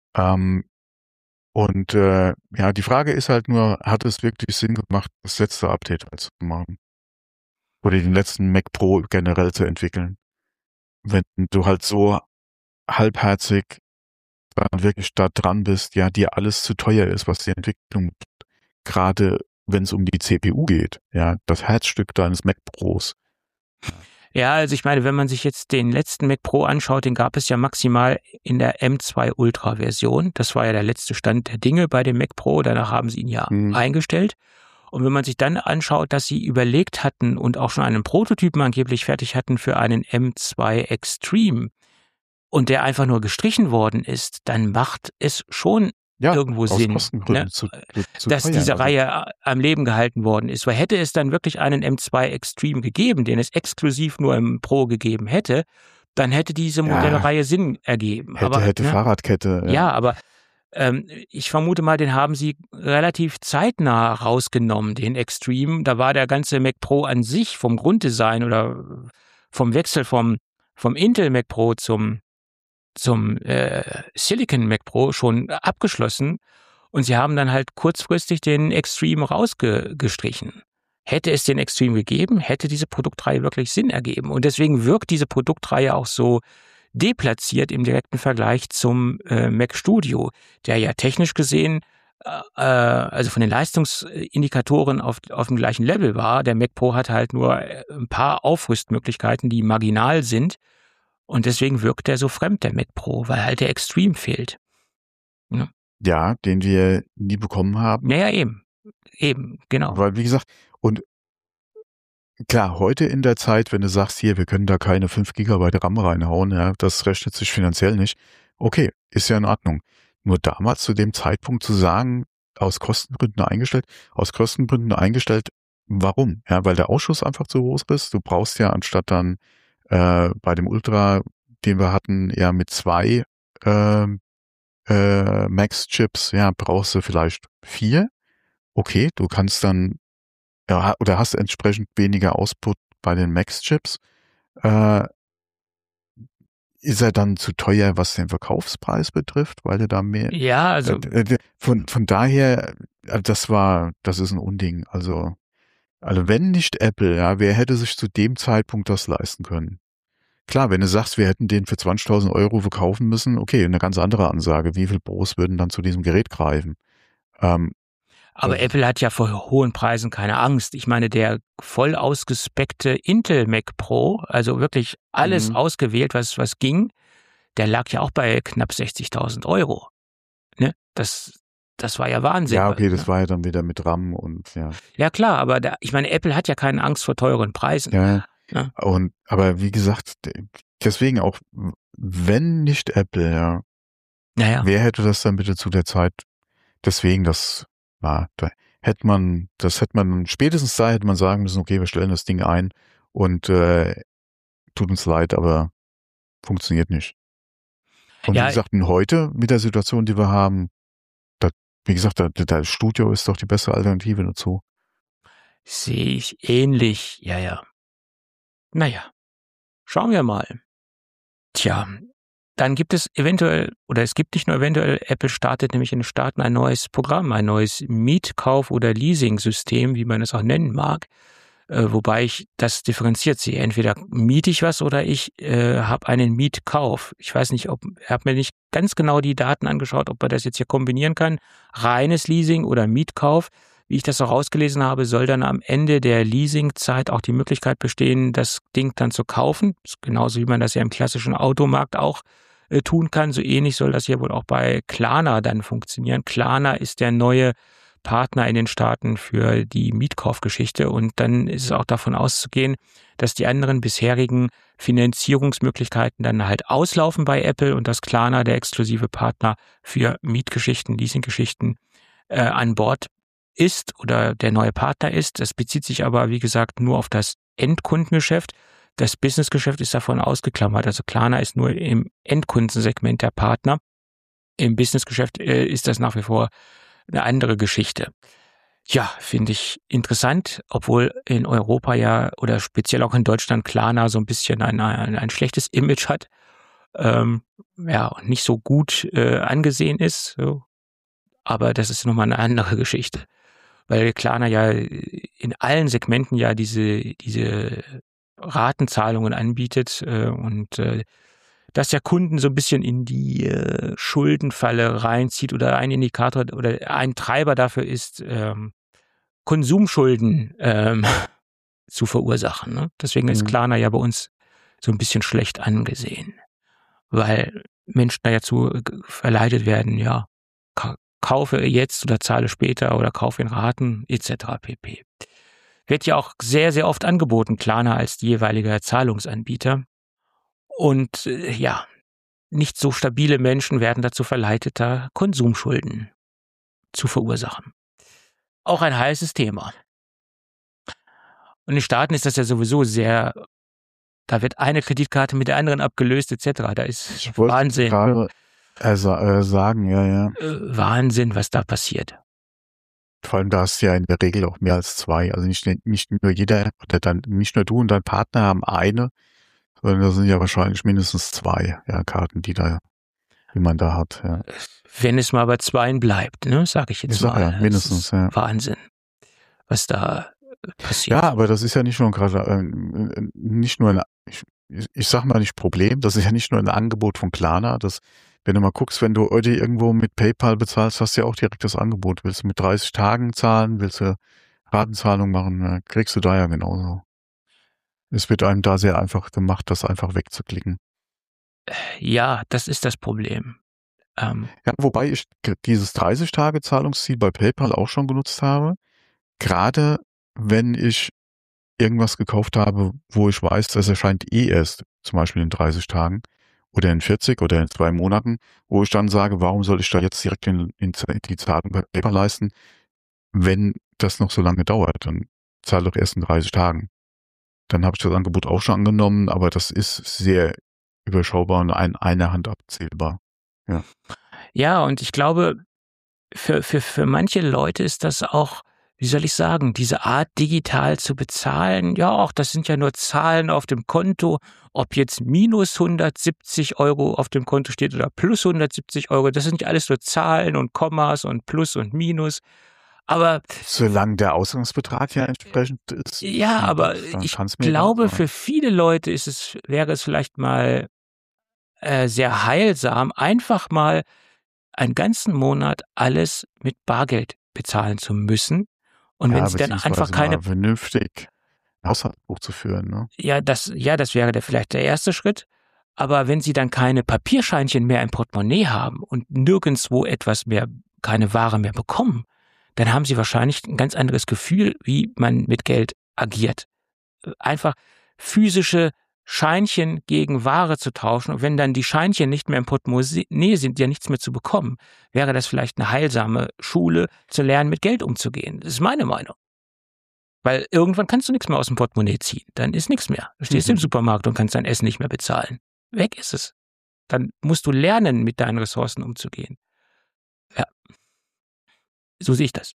S2: Die Frage ist halt nur, hat es wirklich Sinn gemacht, das letzte Update halt zu machen? Oder den letzten Mac Pro generell zu entwickeln? Wenn du halt so halbherzig wirklich da dran bist, ja, dir alles zu teuer ist, was die Entwicklung, gerade wenn es um die CPU geht, ja, das Herzstück deines Mac Pros.
S3: Ja, also ich meine, wenn man sich jetzt den letzten Mac Pro anschaut, den gab es ja maximal in der M2 Ultra Version. Das war ja der letzte Stand der Dinge bei dem Mac Pro. Danach haben sie ihn ja eingestellt. Und wenn man sich dann anschaut, dass sie überlegt hatten und auch schon einen Prototypen angeblich fertig hatten für einen M2 Extreme und der einfach nur gestrichen worden ist, dann macht es schon irgendwo Sinn, ne? Dass diese Reihe am Leben gehalten worden ist. Weil hätte es dann wirklich einen M2 Extreme gegeben, den es exklusiv nur im Pro gegeben hätte, dann hätte diese Modellreihe Sinn ergeben.
S2: Hätte Fahrradkette.
S3: Ja, aber ich vermute mal, den haben sie relativ zeitnah rausgenommen, den Extreme. Da war der ganze Mac Pro an sich vom Grunddesign oder vom Wechsel vom Intel Mac Pro zum Silicon Mac Pro schon abgeschlossen und sie haben dann halt kurzfristig den Extreme rausgestrichen. Hätte es den Extreme gegeben, hätte diese Produktreihe wirklich Sinn ergeben. Und deswegen wirkt diese Produktreihe auch so deplatziert im direkten Vergleich zum Mac Studio, der ja technisch gesehen, also von den Leistungsindikatoren auf dem gleichen Level war. Der Mac Pro hat halt nur ein paar Aufrüstmöglichkeiten, die marginal sind. Und deswegen wirkt der so fremd, der Mac Pro, weil halt der Extreme fehlt.
S2: Ja, den wir nie bekommen haben.
S3: Naja, eben, genau.
S2: Weil, wie gesagt, und klar, heute in der Zeit, wenn du sagst, hier, wir können da keine 5 GB RAM reinhauen, ja, das rechnet sich finanziell nicht. Okay, ist ja in Ordnung. Nur damals zu dem Zeitpunkt zu sagen, aus Kostengründen eingestellt, warum? Ja, weil der Ausschuss einfach zu groß ist. Du brauchst ja anstatt dann bei dem Ultra, den wir hatten, ja mit 2 Max-Chips, ja, brauchst du vielleicht 4. Okay, du kannst dann, oder hast entsprechend weniger Output bei den Max-Chips. Ist er dann zu teuer, was den Verkaufspreis betrifft, weil er da mehr...
S3: Ja, also...
S2: Von daher, das ist ein Unding. Also wenn nicht Apple, ja, wer hätte sich zu dem Zeitpunkt das leisten können? Klar, wenn du sagst, wir hätten den für 20.000 € verkaufen müssen, okay, eine ganz andere Ansage. Wie viel Pros würden dann zu diesem Gerät greifen?
S3: Aber Apple hat ja vor hohen Preisen keine Angst. Ich meine, der voll ausgespeckte Intel Mac Pro, also wirklich alles ausgewählt, was ging, der lag ja auch bei knapp 60.000 Euro. Ne? Das war ja Wahnsinn.
S2: Ja, okay, das war ja dann wieder mit RAM und ja.
S3: Ja klar, aber ich meine, Apple hat ja keine Angst vor teuren Preisen.
S2: Ja.
S3: Ja.
S2: Aber wie gesagt, deswegen auch, wenn nicht Apple, ja, wer hätte das dann bitte zu der Zeit? Deswegen, hätte man spätestens da hätte man sagen müssen, okay, wir stellen das Ding ein und tut uns leid, aber funktioniert nicht. Und wie gesagt, heute mit der Situation, die wir haben, wie gesagt, das Studio ist doch die beste Alternative dazu.
S3: Sehe ich ähnlich, ja. Naja, schauen wir mal. Tja, dann gibt es eventuell, oder es gibt nicht nur eventuell, Apple startet nämlich in den Staaten ein neues Programm, ein neues Mietkauf- oder Leasing-System, wie man es auch nennen mag, wobei ich das differenziert sehe. Entweder miete ich was oder ich habe einen Mietkauf. Ich weiß nicht, habe mir nicht ganz genau die Daten angeschaut, ob man das jetzt hier kombinieren kann. Reines Leasing oder Mietkauf. Wie ich das auch rausgelesen habe, soll dann am Ende der Leasingzeit auch die Möglichkeit bestehen, das Ding dann zu kaufen. Genauso wie man das ja im klassischen Automarkt auch tun kann. So ähnlich soll das hier wohl auch bei Klarna dann funktionieren. Klarna ist der neue Partner in den Staaten für die Mietkaufgeschichte und dann ist es auch davon auszugehen, dass die anderen bisherigen Finanzierungsmöglichkeiten dann halt auslaufen bei Apple und dass Klarna der exklusive Partner für Mietgeschichten, Leasinggeschichten an Bord ist oder der neue Partner ist. Das bezieht sich aber, wie gesagt, nur auf das Endkundengeschäft. Das Businessgeschäft ist davon ausgeklammert. Also Klarna ist nur im Endkundensegment der Partner. Im Businessgeschäft ist das nach wie vor eine andere Geschichte. Ja, finde ich interessant, obwohl in Europa ja oder speziell auch in Deutschland Klarna so ein bisschen ein schlechtes Image hat. Und nicht so gut angesehen ist. So. Aber das ist nochmal eine andere Geschichte. Weil Klarna ja in allen Segmenten ja diese Ratenzahlungen anbietet und dass der Kunden so ein bisschen in die Schuldenfalle reinzieht oder ein Indikator oder ein Treiber dafür ist, Konsumschulden zu verursachen. Ne? Deswegen ist Klarna ja bei uns so ein bisschen schlecht angesehen, weil Menschen da ja zu verleitet werden, ja, kaufe jetzt oder zahle später oder kaufe in Raten etc. pp. Wird ja auch sehr, sehr oft angeboten, Klarna als die jeweilige Zahlungsanbieter. Und nicht so stabile Menschen werden dazu verleitet, da Konsumschulden zu verursachen. Auch ein heißes Thema. Und in den Staaten ist das ja sowieso sehr, da wird eine Kreditkarte mit der anderen abgelöst etc. Da ist Wahnsinn.
S2: Sagen, ja.
S3: Wahnsinn, was da passiert.
S2: Vor allem da hast du ja in der Regel auch mehr als zwei. Also nicht nur jeder, oder dann nicht nur du und dein Partner haben eine, sondern da sind ja wahrscheinlich mindestens zwei Karten, die man da hat. Ja.
S3: Wenn es mal bei zweien bleibt, ne, sage ich jetzt mal.
S2: Ja, mindestens, ja.
S3: Wahnsinn, was da passiert.
S2: Ja, aber das ist ja nicht nur ich sag mal nicht Problem, das ist ja nicht nur ein Angebot von Klarna, wenn du mal guckst, wenn du heute irgendwo mit PayPal bezahlst, hast du ja auch direkt das Angebot. Willst du mit 30 Tagen zahlen, willst du Ratenzahlung machen, kriegst du da ja genauso. Es wird einem da sehr einfach gemacht, das einfach wegzuklicken.
S3: Ja, das ist das Problem.
S2: Wobei ich dieses 30-Tage-Zahlungsziel bei PayPal auch schon genutzt habe. Gerade wenn ich irgendwas gekauft habe, wo ich weiß, das erscheint erst, zum Beispiel in 30 Tagen oder in 40 oder in 2 Monaten, wo ich dann sage, warum soll ich da jetzt direkt die Zahlung bei PayPal leisten, wenn das noch so lange dauert? Dann zahle doch erst in 30 Tagen. Dann habe ich das Angebot auch schon angenommen, aber das ist sehr überschaubar und einer Hand abzählbar. Ja.
S3: Ja, und ich glaube, für manche Leute ist das auch, wie soll ich sagen, diese Art digital zu bezahlen, ja auch, das sind ja nur Zahlen auf dem Konto, ob jetzt minus 170 Euro auf dem Konto steht oder plus 170 Euro, das sind ja alles nur Zahlen und Kommas und Plus und Minus. Aber
S2: solange der Ausgangsbetrag ja entsprechend ist.
S3: Ja, aber ich glaube, für viele Leute wäre es vielleicht mal sehr heilsam, einfach mal einen ganzen Monat alles mit Bargeld bezahlen zu müssen. Und
S2: Ja,
S3: wenn sie dann einfach keine,
S2: vernünftig Haushaltsbuch zu führen, ne?
S3: das wäre vielleicht der erste Schritt. Aber wenn sie dann keine Papierscheinchen mehr im Portemonnaie haben und nirgendwo keine Ware mehr bekommen, dann haben sie wahrscheinlich ein ganz anderes Gefühl, wie man mit Geld agiert. Einfach physische Scheinchen gegen Ware zu tauschen. Und wenn dann die Scheinchen nicht mehr im Portemonnaie sind, ja nichts mehr zu bekommen, wäre das vielleicht eine heilsame Schule, zu lernen, mit Geld umzugehen. Das ist meine Meinung. Weil irgendwann kannst du nichts mehr aus dem Portemonnaie ziehen. Dann ist nichts mehr. Du stehst im Supermarkt und kannst dein Essen nicht mehr bezahlen. Weg ist es. Dann musst du lernen, mit deinen Ressourcen umzugehen. Ja. So sehe ich das.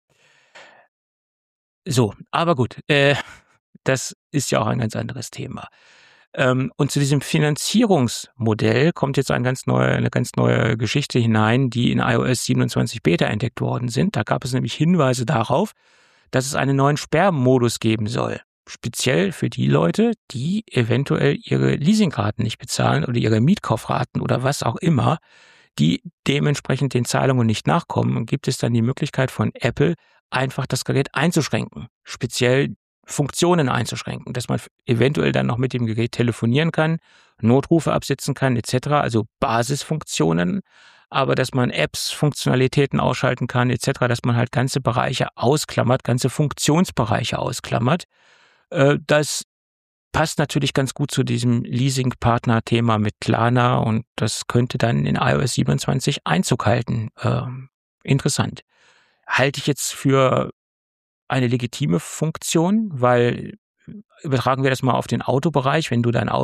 S3: So, aber gut. Das ist ja auch ein ganz anderes Thema. Und zu diesem Finanzierungsmodell kommt jetzt eine ganz neue Geschichte hinein, die in iOS 27 Beta entdeckt worden sind. Da gab es nämlich Hinweise darauf, dass es einen neuen Sperrmodus geben soll. Speziell für die Leute, die eventuell ihre Leasingraten nicht bezahlen oder ihre Mietkaufraten oder was auch immer, die dementsprechend den Zahlungen nicht nachkommen, gibt es dann die Möglichkeit von Apple, einfach das Gerät einzuschränken. Speziell Funktionen einzuschränken, dass man eventuell dann noch mit dem Gerät telefonieren kann, Notrufe absetzen kann etc., also Basisfunktionen, aber dass man Apps, Funktionalitäten ausschalten kann etc., dass man halt ganze Bereiche ausklammert, ganze Funktionsbereiche ausklammert. Das passt natürlich ganz gut zu diesem Leasing-Partner-Thema mit Klarna und das könnte dann in iOS 27 Einzug halten. Interessant. Halte ich jetzt für eine legitime Funktion, weil übertragen wir das mal auf den Autobereich, wenn du deine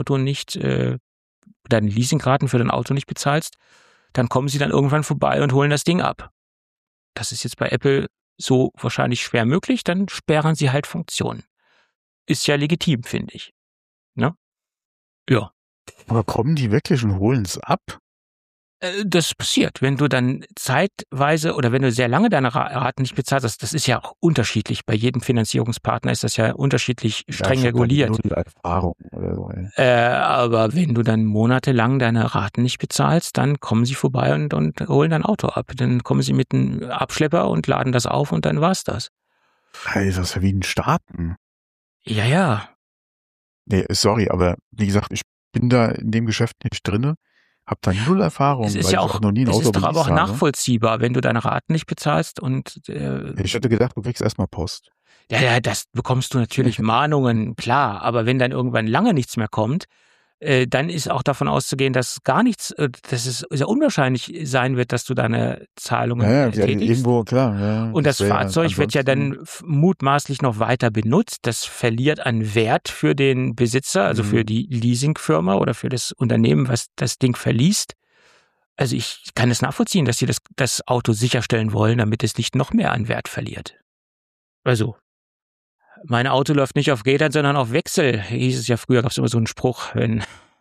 S3: Leasingraten für dein Auto nicht bezahlst, dann kommen sie dann irgendwann vorbei und holen das Ding ab. Das ist jetzt bei Apple so wahrscheinlich schwer möglich, dann sperren sie halt Funktionen. Ist ja legitim, finde ich. Ne? Ja.
S2: Aber kommen die wirklich und holen es ab?
S3: Das passiert, wenn du dann zeitweise oder wenn du sehr lange deine Raten nicht bezahlst, das ist ja auch unterschiedlich. Bei jedem Finanzierungspartner ist das ja unterschiedlich streng reguliert.
S2: Nur die Erfahrung oder so,
S3: aber wenn du dann monatelang deine Raten nicht bezahlst, dann kommen sie vorbei und holen dein Auto ab. Dann kommen sie mit einem Abschlepper und laden das auf und dann war's das.
S2: Hey, das ist ja wie ein Starten.
S3: Ja.
S2: Nee, sorry, aber wie gesagt, ich bin da in dem Geschäft nicht drinne. Hab da null Erfahrung,
S3: es ist
S2: weil
S3: ja
S2: ich auch noch nie ein
S3: es
S2: Auto
S3: ist doch aber auch
S2: geleast habe.
S3: nachvollziehbar, wenn du deine Raten nicht bezahlst und
S2: Ich hätte gedacht, du kriegst erstmal Post.
S3: ja, das bekommst du natürlich Mahnungen, klar, aber wenn dann irgendwann lange nichts mehr kommt, dann ist auch davon auszugehen, dass gar nichts, dass es sehr unwahrscheinlich sein wird, dass du deine Zahlungen tätigst.
S2: Irgendwo, klar. Ja,
S3: und das Fahrzeug wird ja dann mutmaßlich noch weiter benutzt. Das verliert an Wert für den Besitzer, also für die Leasingfirma oder für das Unternehmen, was das Ding verliest. Also ich kann es nachvollziehen, dass sie das Auto sicherstellen wollen, damit es nicht noch mehr an Wert verliert. Also, mein Auto läuft nicht auf Rädern, sondern auf Wechsel. Hieß es ja früher, gab es immer so einen Spruch, wenn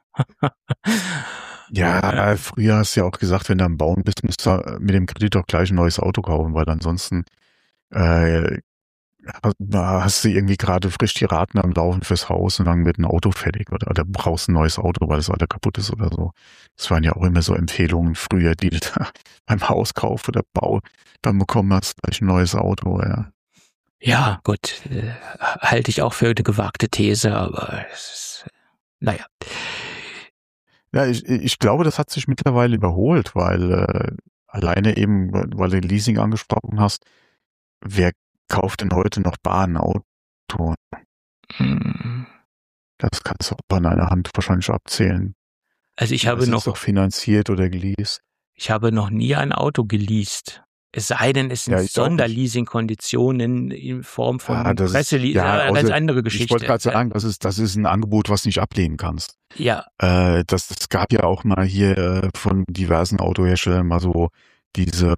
S2: ja, früher hast du ja auch gesagt, wenn du am Bauen bist, musst du mit dem Kredit auch gleich ein neues Auto kaufen, weil ansonsten hast du irgendwie gerade frisch die Raten am Laufen fürs Haus und dann wird ein Auto fertig oder brauchst ein neues Auto, weil das alte kaputt ist oder so. Das waren ja auch immer so Empfehlungen früher, die du da beim Hauskauf oder Bau dann bekommen hast, gleich ein neues Auto, ja.
S3: Ja, gut, halte ich auch für eine gewagte These, aber es ist, naja.
S2: Ja, ich glaube, das hat sich mittlerweile überholt, weil alleine eben, weil du Leasing angesprochen hast, wer kauft denn heute noch bar ein Auto? Das kannst du auch an einer Hand wahrscheinlich abzählen.
S3: Also ich habe noch...
S2: ist doch finanziert oder geleast.
S3: Ich habe noch nie ein Auto geleast. Es sei denn, es sind Sonderleasing-Konditionen in Form von Presseleasing. Ja, ganz andere Geschichte.
S2: Ich wollte gerade sagen, das ist ein Angebot, was du nicht ablehnen kannst.
S3: Ja.
S2: Das gab ja auch mal hier von diversen Autoherstellern mal so diese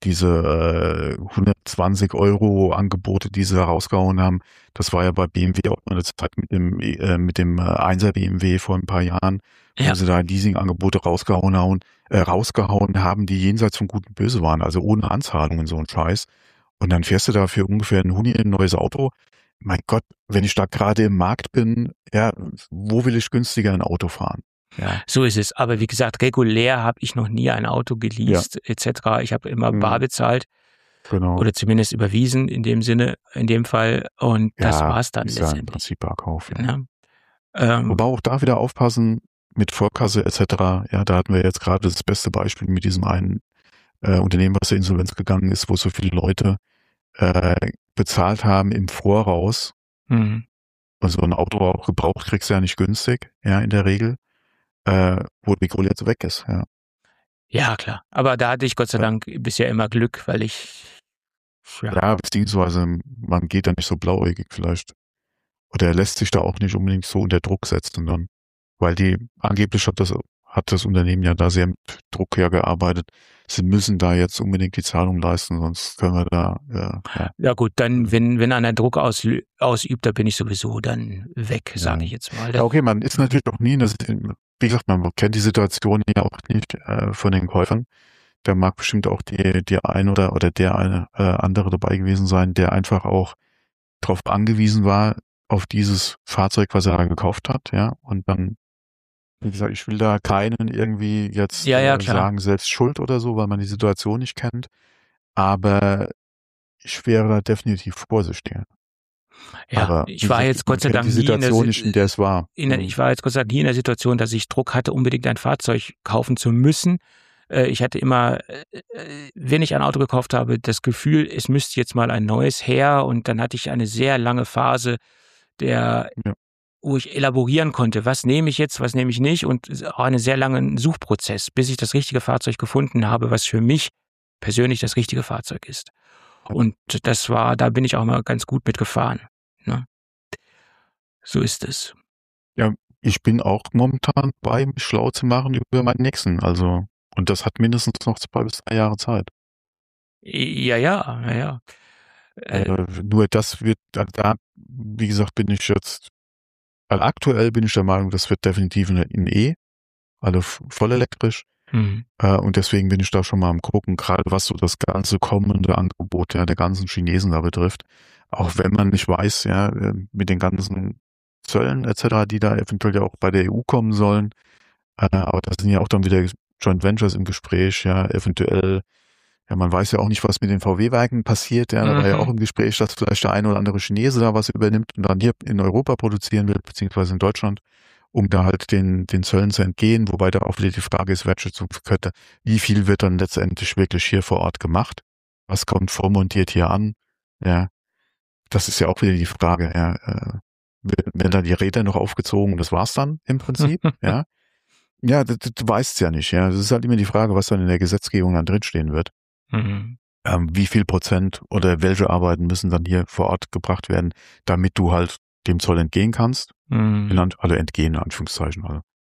S2: 120 € Angebote, die sie da rausgehauen haben. Das war ja bei BMW auch mal eine Zeit mit dem 1er BMW vor ein paar Jahren, wo sie da Leasing-Angebote rausgehauen haben, die jenseits von Gut und Böse waren, also ohne Anzahlungen, so ein Scheiß. Und dann fährst du da für ungefähr einen Huni ein neues Auto. Mein Gott, wenn ich da gerade im Markt bin, ja, wo will ich günstiger ein Auto fahren? Ja.
S3: So ist es. Aber wie gesagt, regulär habe ich noch nie ein Auto geleast etc. Ich habe immer bar bezahlt.
S2: Genau.
S3: Oder zumindest überwiesen in dem Sinne, in dem Fall. Und das
S2: Ja,
S3: war's dann
S2: ist ja im
S3: letztendlich.
S2: Prinzip Barkauf. Ja.
S3: Ja.
S2: Wobei auch da wieder aufpassen mit Vorkasse etc. Ja, da hatten wir jetzt gerade das beste Beispiel mit diesem einen Unternehmen, was in Insolvenz gegangen ist, wo so viele Leute bezahlt haben im Voraus.
S3: Mhm.
S2: Und so ein Auto auch gebraucht kriegst du ja nicht günstig, ja, in der Regel, wo die Kohle jetzt weg ist, ja.
S3: Ja, klar. Aber da hatte ich Gott sei Dank bisher immer Glück, weil ich
S2: Ja, beziehungsweise man geht da nicht so blauäugig vielleicht. Oder er lässt sich da auch nicht unbedingt so unter Druck setzen dann. Weil angeblich hat das Unternehmen ja da sehr mit Druck hergearbeitet. Sie müssen da jetzt unbedingt die Zahlung leisten, sonst können wir da,
S3: Ja gut, dann, wenn einer Druck ausübt, da bin ich sowieso dann weg, sage ich jetzt mal.
S2: Ja, okay, man ist natürlich auch nie, wie gesagt, man kennt die Situation ja auch nicht von den Käufern. Da mag bestimmt auch die eine oder der eine andere dabei gewesen sein, der einfach auch darauf angewiesen war, auf dieses Fahrzeug, was er da gekauft hat, ja, und dann, wie gesagt, ich will da keinen irgendwie jetzt sagen, selbst schuld oder so, weil man die Situation nicht kennt, aber ich wäre da definitiv vorsichtiger.
S3: Ja,
S2: aber
S3: ich war jetzt Gott sei Dank
S2: die Situation nicht, in der es war.
S3: Ich war jetzt Gott sei Dank nie in der Situation, dass ich Druck hatte, unbedingt ein Fahrzeug kaufen zu müssen. Ich hatte immer, wenn ich ein Auto gekauft habe, das Gefühl, es müsste jetzt mal ein neues her, und dann hatte ich eine sehr lange Phase, wo ich elaborieren konnte, was nehme ich jetzt, was nehme ich nicht, und auch einen sehr langen Suchprozess, bis ich das richtige Fahrzeug gefunden habe, was für mich persönlich das richtige Fahrzeug ist. Und da bin ich auch mal ganz gut mitgefahren. Ne? So ist es.
S2: Ja, ich bin auch momentan bei, mich schlau zu machen über meinen nächsten, also, und das hat mindestens noch 2 bis 3 Jahre Zeit.
S3: Ja.
S2: Nur das wird, da, wie gesagt, bin ich jetzt, aktuell bin ich der Meinung, das wird definitiv ein E, also voll elektrisch. Und deswegen bin ich da schon mal am gucken, gerade was so das ganze kommende Angebot der ganzen Chinesen da betrifft. Auch wenn man nicht weiß, ja, mit den ganzen Zöllen etc., die da eventuell ja auch bei der EU kommen sollen. Aber da sind ja auch dann wieder Joint Ventures im Gespräch, ja, eventuell. Ja, man weiß ja auch nicht, was mit den VW-Werken passiert. Ja, da war ja auch im Gespräch, dass vielleicht der eine oder andere Chinese da was übernimmt und dann hier in Europa produzieren will, beziehungsweise in Deutschland, um da halt den Zöllen zu entgehen. Wobei da auch wieder die Frage ist, Wertschöpfungskette, wie viel wird dann letztendlich wirklich hier vor Ort gemacht? Was kommt vormontiert hier an? Ja, das ist ja auch wieder die Frage. Ja, werden da die Räder noch aufgezogen und das war's dann im Prinzip? Ja, ja, du weißt ja nicht. Ja, das ist halt immer die Frage, was dann in der Gesetzgebung dann drinstehen wird. Wie viel Prozent oder welche Arbeiten müssen dann hier vor Ort gebracht werden, damit du halt dem Zoll entgehen kannst. Also entgehen, in Anführungszeichen.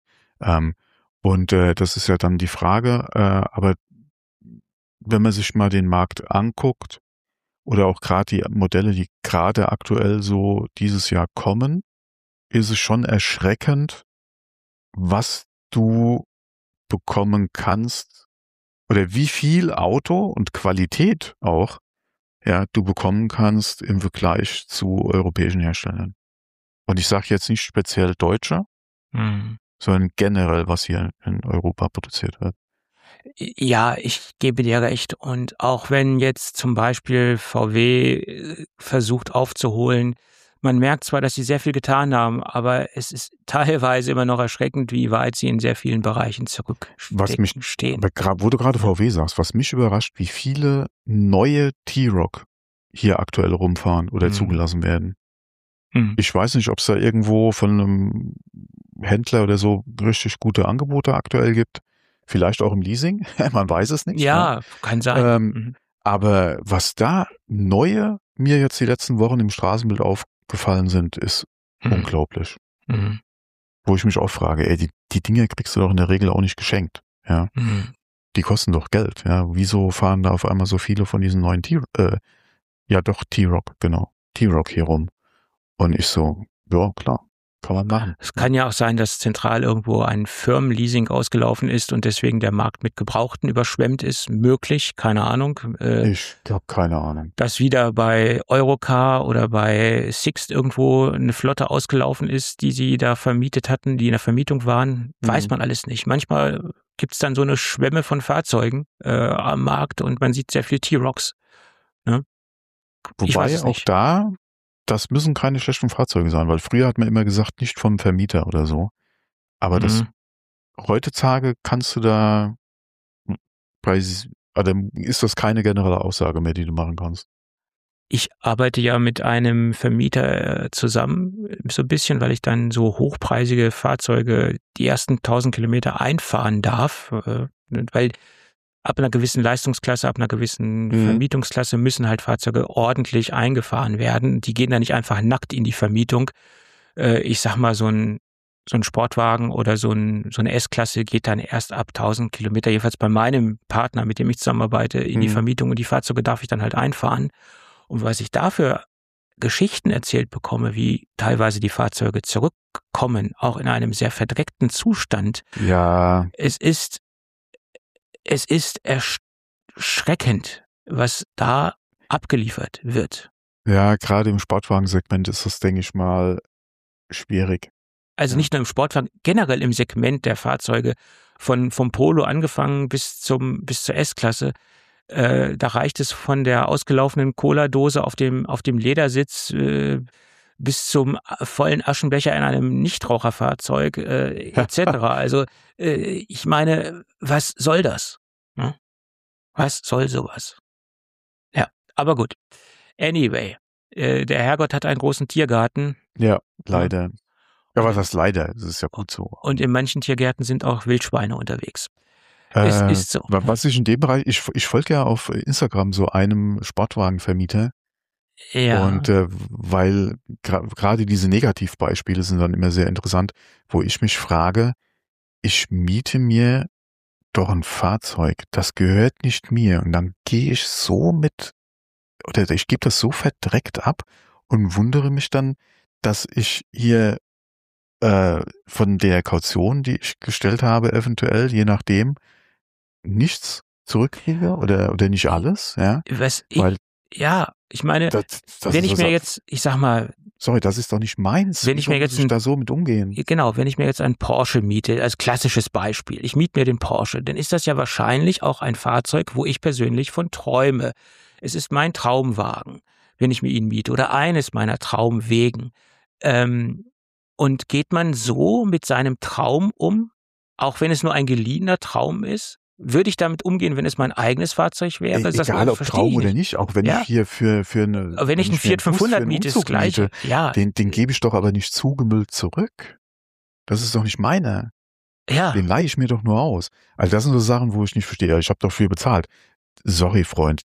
S2: Und das ist ja dann die Frage, aber wenn man sich mal den Markt anguckt oder auch gerade die Modelle, die gerade aktuell so dieses Jahr kommen, ist es schon erschreckend, was du bekommen kannst oder wie viel Auto und Qualität auch, ja, du bekommen kannst im Vergleich zu europäischen Herstellern. Und ich sage jetzt nicht speziell Deutsche, sondern generell, was hier in Europa produziert wird.
S3: Ja, ich gebe dir recht. Und auch wenn jetzt zum Beispiel VW versucht aufzuholen, man merkt zwar, dass sie sehr viel getan haben, aber es ist teilweise immer noch erschreckend, wie weit sie in sehr vielen Bereichen zurückstehen.
S2: Aber wo du gerade VW sagst, was mich überrascht, wie viele neue T-Roc hier aktuell rumfahren oder zugelassen werden. Ich weiß nicht, ob es da irgendwo von einem Händler oder so richtig gute Angebote aktuell gibt. Vielleicht auch im Leasing. Man weiß es nicht.
S3: Ja, kann sein.
S2: Aber was da neue mir jetzt die letzten Wochen im Straßenbild aufgefallen sind, ist unglaublich. Wo ich mich auch frage, die Dinge kriegst du doch in der Regel auch nicht geschenkt. Ja. Die kosten doch Geld. Ja. Wieso fahren da auf einmal so viele von diesen neuen T-Roc, genau. T-Roc hier rum. Und ich so, ja, klar, kann man machen.
S3: Es kann ja auch sein, dass zentral irgendwo ein Firmenleasing ausgelaufen ist und deswegen der Markt mit Gebrauchten überschwemmt ist. Möglich, keine Ahnung.
S2: Ich habe keine Ahnung.
S3: Dass wieder bei Europcar oder bei Sixt irgendwo eine Flotte ausgelaufen ist, die sie da vermietet hatten, die in der Vermietung waren, weiß man alles nicht. Manchmal gibt es dann so eine Schwemme von Fahrzeugen am Markt und man sieht sehr viel T-Rocs.
S2: Wobei auch da, das müssen keine schlechten Fahrzeuge sein, weil früher hat man immer gesagt, nicht vom Vermieter oder so. Aber heutzutage kannst du da, ist das keine generelle Aussage mehr, die du machen kannst.
S3: Ich arbeite ja mit einem Vermieter zusammen, so ein bisschen, weil ich dann so hochpreisige Fahrzeuge die ersten 1000 Kilometer einfahren darf, weil ab einer gewissen Leistungsklasse, ab einer gewissen Vermietungsklasse müssen halt Fahrzeuge ordentlich eingefahren werden. Die gehen da nicht einfach nackt in die Vermietung. Ich sag mal, so ein Sportwagen oder so eine S-Klasse geht dann erst ab 1000 Kilometer, jedenfalls bei meinem Partner, mit dem ich zusammenarbeite, in die Vermietung, und die Fahrzeuge darf ich dann halt einfahren. Und was ich dafür Geschichten erzählt bekomme, wie teilweise die Fahrzeuge zurückkommen, auch in einem sehr verdreckten Zustand.
S2: Ja.
S3: Es ist erschreckend, was da abgeliefert wird.
S2: Ja, gerade im Sportwagensegment ist das, denke ich mal, schwierig.
S3: Also nicht nur im Sportwagen, generell im Segment der Fahrzeuge, vom Polo angefangen bis zur S-Klasse. Da reicht es von der ausgelaufenen Cola-Dose auf dem Ledersitz bis zum vollen Aschenbecher in einem Nichtraucherfahrzeug etc. Also ich meine, was soll das? Hm? Was soll sowas? Ja, aber gut. Anyway, der Herrgott hat einen großen Tiergarten.
S2: Ja, leider. Ja, was heißt leider? Das ist ja gut so.
S3: Und in manchen Tiergärten sind auch Wildschweine unterwegs. Es ist so.
S2: Was ich in dem Bereich, ich folge ja auf Instagram so einem Sportwagenvermieter.
S3: Ja.
S2: Und weil gerade diese Negativbeispiele sind dann immer sehr interessant, wo ich mich frage, ich miete mir doch ein Fahrzeug, das gehört nicht mir. Und dann gehe ich ich gebe das so verdreckt ab und wundere mich dann, dass ich hier von der Kaution, die ich gestellt habe, eventuell, je nachdem, nichts zurückkriege oder nicht alles, ja.
S3: Ich meine, wenn ich mir jetzt, ich sag mal,
S2: sorry, das ist doch nicht meins.
S3: Wenn ich mir jetzt
S2: da so mit umgehen?
S3: Genau, wenn ich mir jetzt einen Porsche miete, als klassisches Beispiel, ich miete mir den Porsche, dann ist das ja wahrscheinlich auch ein Fahrzeug, wo ich persönlich von träume. Es ist mein Traumwagen, wenn ich mir ihn miete, oder eines meiner Traumwegen. Und geht man so mit seinem Traum um, auch wenn es nur ein geliehener Traum ist? Würde ich damit umgehen, wenn es mein eigenes Fahrzeug wäre?
S2: Egal, ob Traum oder nicht, auch wenn ich hier für eine...
S3: Wenn ich einen Fiat 500 miete, ist das Gleiche. Ja.
S2: Den gebe ich doch aber nicht zugemüllt zurück. Das ist doch nicht meiner.
S3: Ja.
S2: Den leihe ich mir doch nur aus. Also das sind so Sachen, wo ich nicht verstehe. Ich habe doch viel bezahlt. Sorry, Freund,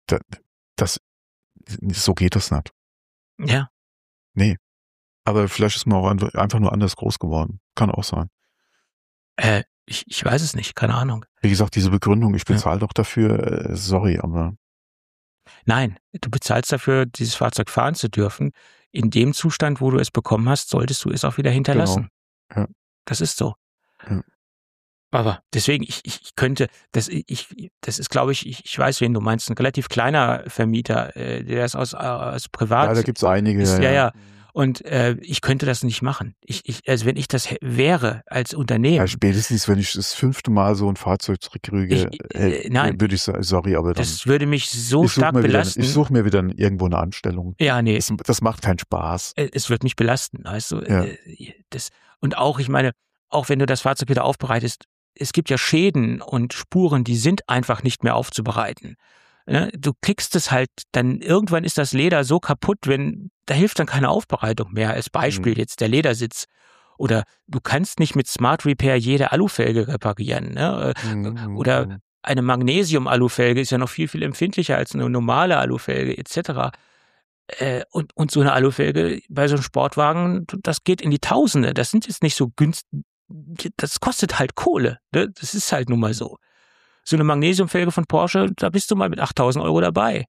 S2: so geht das nicht.
S3: Ja.
S2: Nee. Aber vielleicht ist man auch einfach nur anders groß geworden. Kann auch sein.
S3: Ich weiß es nicht, keine Ahnung.
S2: Wie gesagt, diese Begründung, ich bezahle doch dafür, sorry, aber...
S3: Nein, du bezahlst dafür, dieses Fahrzeug fahren zu dürfen. In dem Zustand, wo du es bekommen hast, solltest du es auch wieder hinterlassen.
S2: Genau. Ja.
S3: Das ist so.
S2: Ja.
S3: Aber deswegen, ich könnte, das ist, glaube ich weiß, wen du meinst, ein relativ kleiner Vermieter, der ist aus Privat.
S2: Ja, da gibt's einige.
S3: Ist, ja. Und ich könnte das nicht machen. Also wenn ich das wäre als Unternehmen.
S2: Ja, spätestens, wenn ich das 5. Mal so ein Fahrzeug zurückkriege,
S3: nein,
S2: würde ich sagen, sorry, aber dann...
S3: Das würde mich so stark belasten.
S2: Ich suche mir wieder irgendwo eine Anstellung.
S3: Ja, nee.
S2: Das macht keinen Spaß.
S3: Es wird mich belasten, weißt du.
S2: Ja.
S3: Und auch, ich meine, auch wenn du das Fahrzeug wieder aufbereitest, es gibt ja Schäden und Spuren, die sind einfach nicht mehr aufzubereiten. Du kriegst es halt, dann irgendwann ist das Leder so kaputt, da hilft dann keine Aufbereitung mehr. Als Beispiel jetzt der Ledersitz. Oder du kannst nicht mit Smart Repair jede Alufelge reparieren. Ne? Oder eine Magnesium-Alufelge ist ja noch viel, viel empfindlicher als eine normale Alufelge etc. Und so eine Alufelge bei so einem Sportwagen, das geht in die Tausende. Das sind jetzt nicht so günstig. Das kostet halt Kohle. Ne? Das ist halt nun mal so. So eine Magnesiumfelge von Porsche, da bist du mal mit 8.000 € dabei.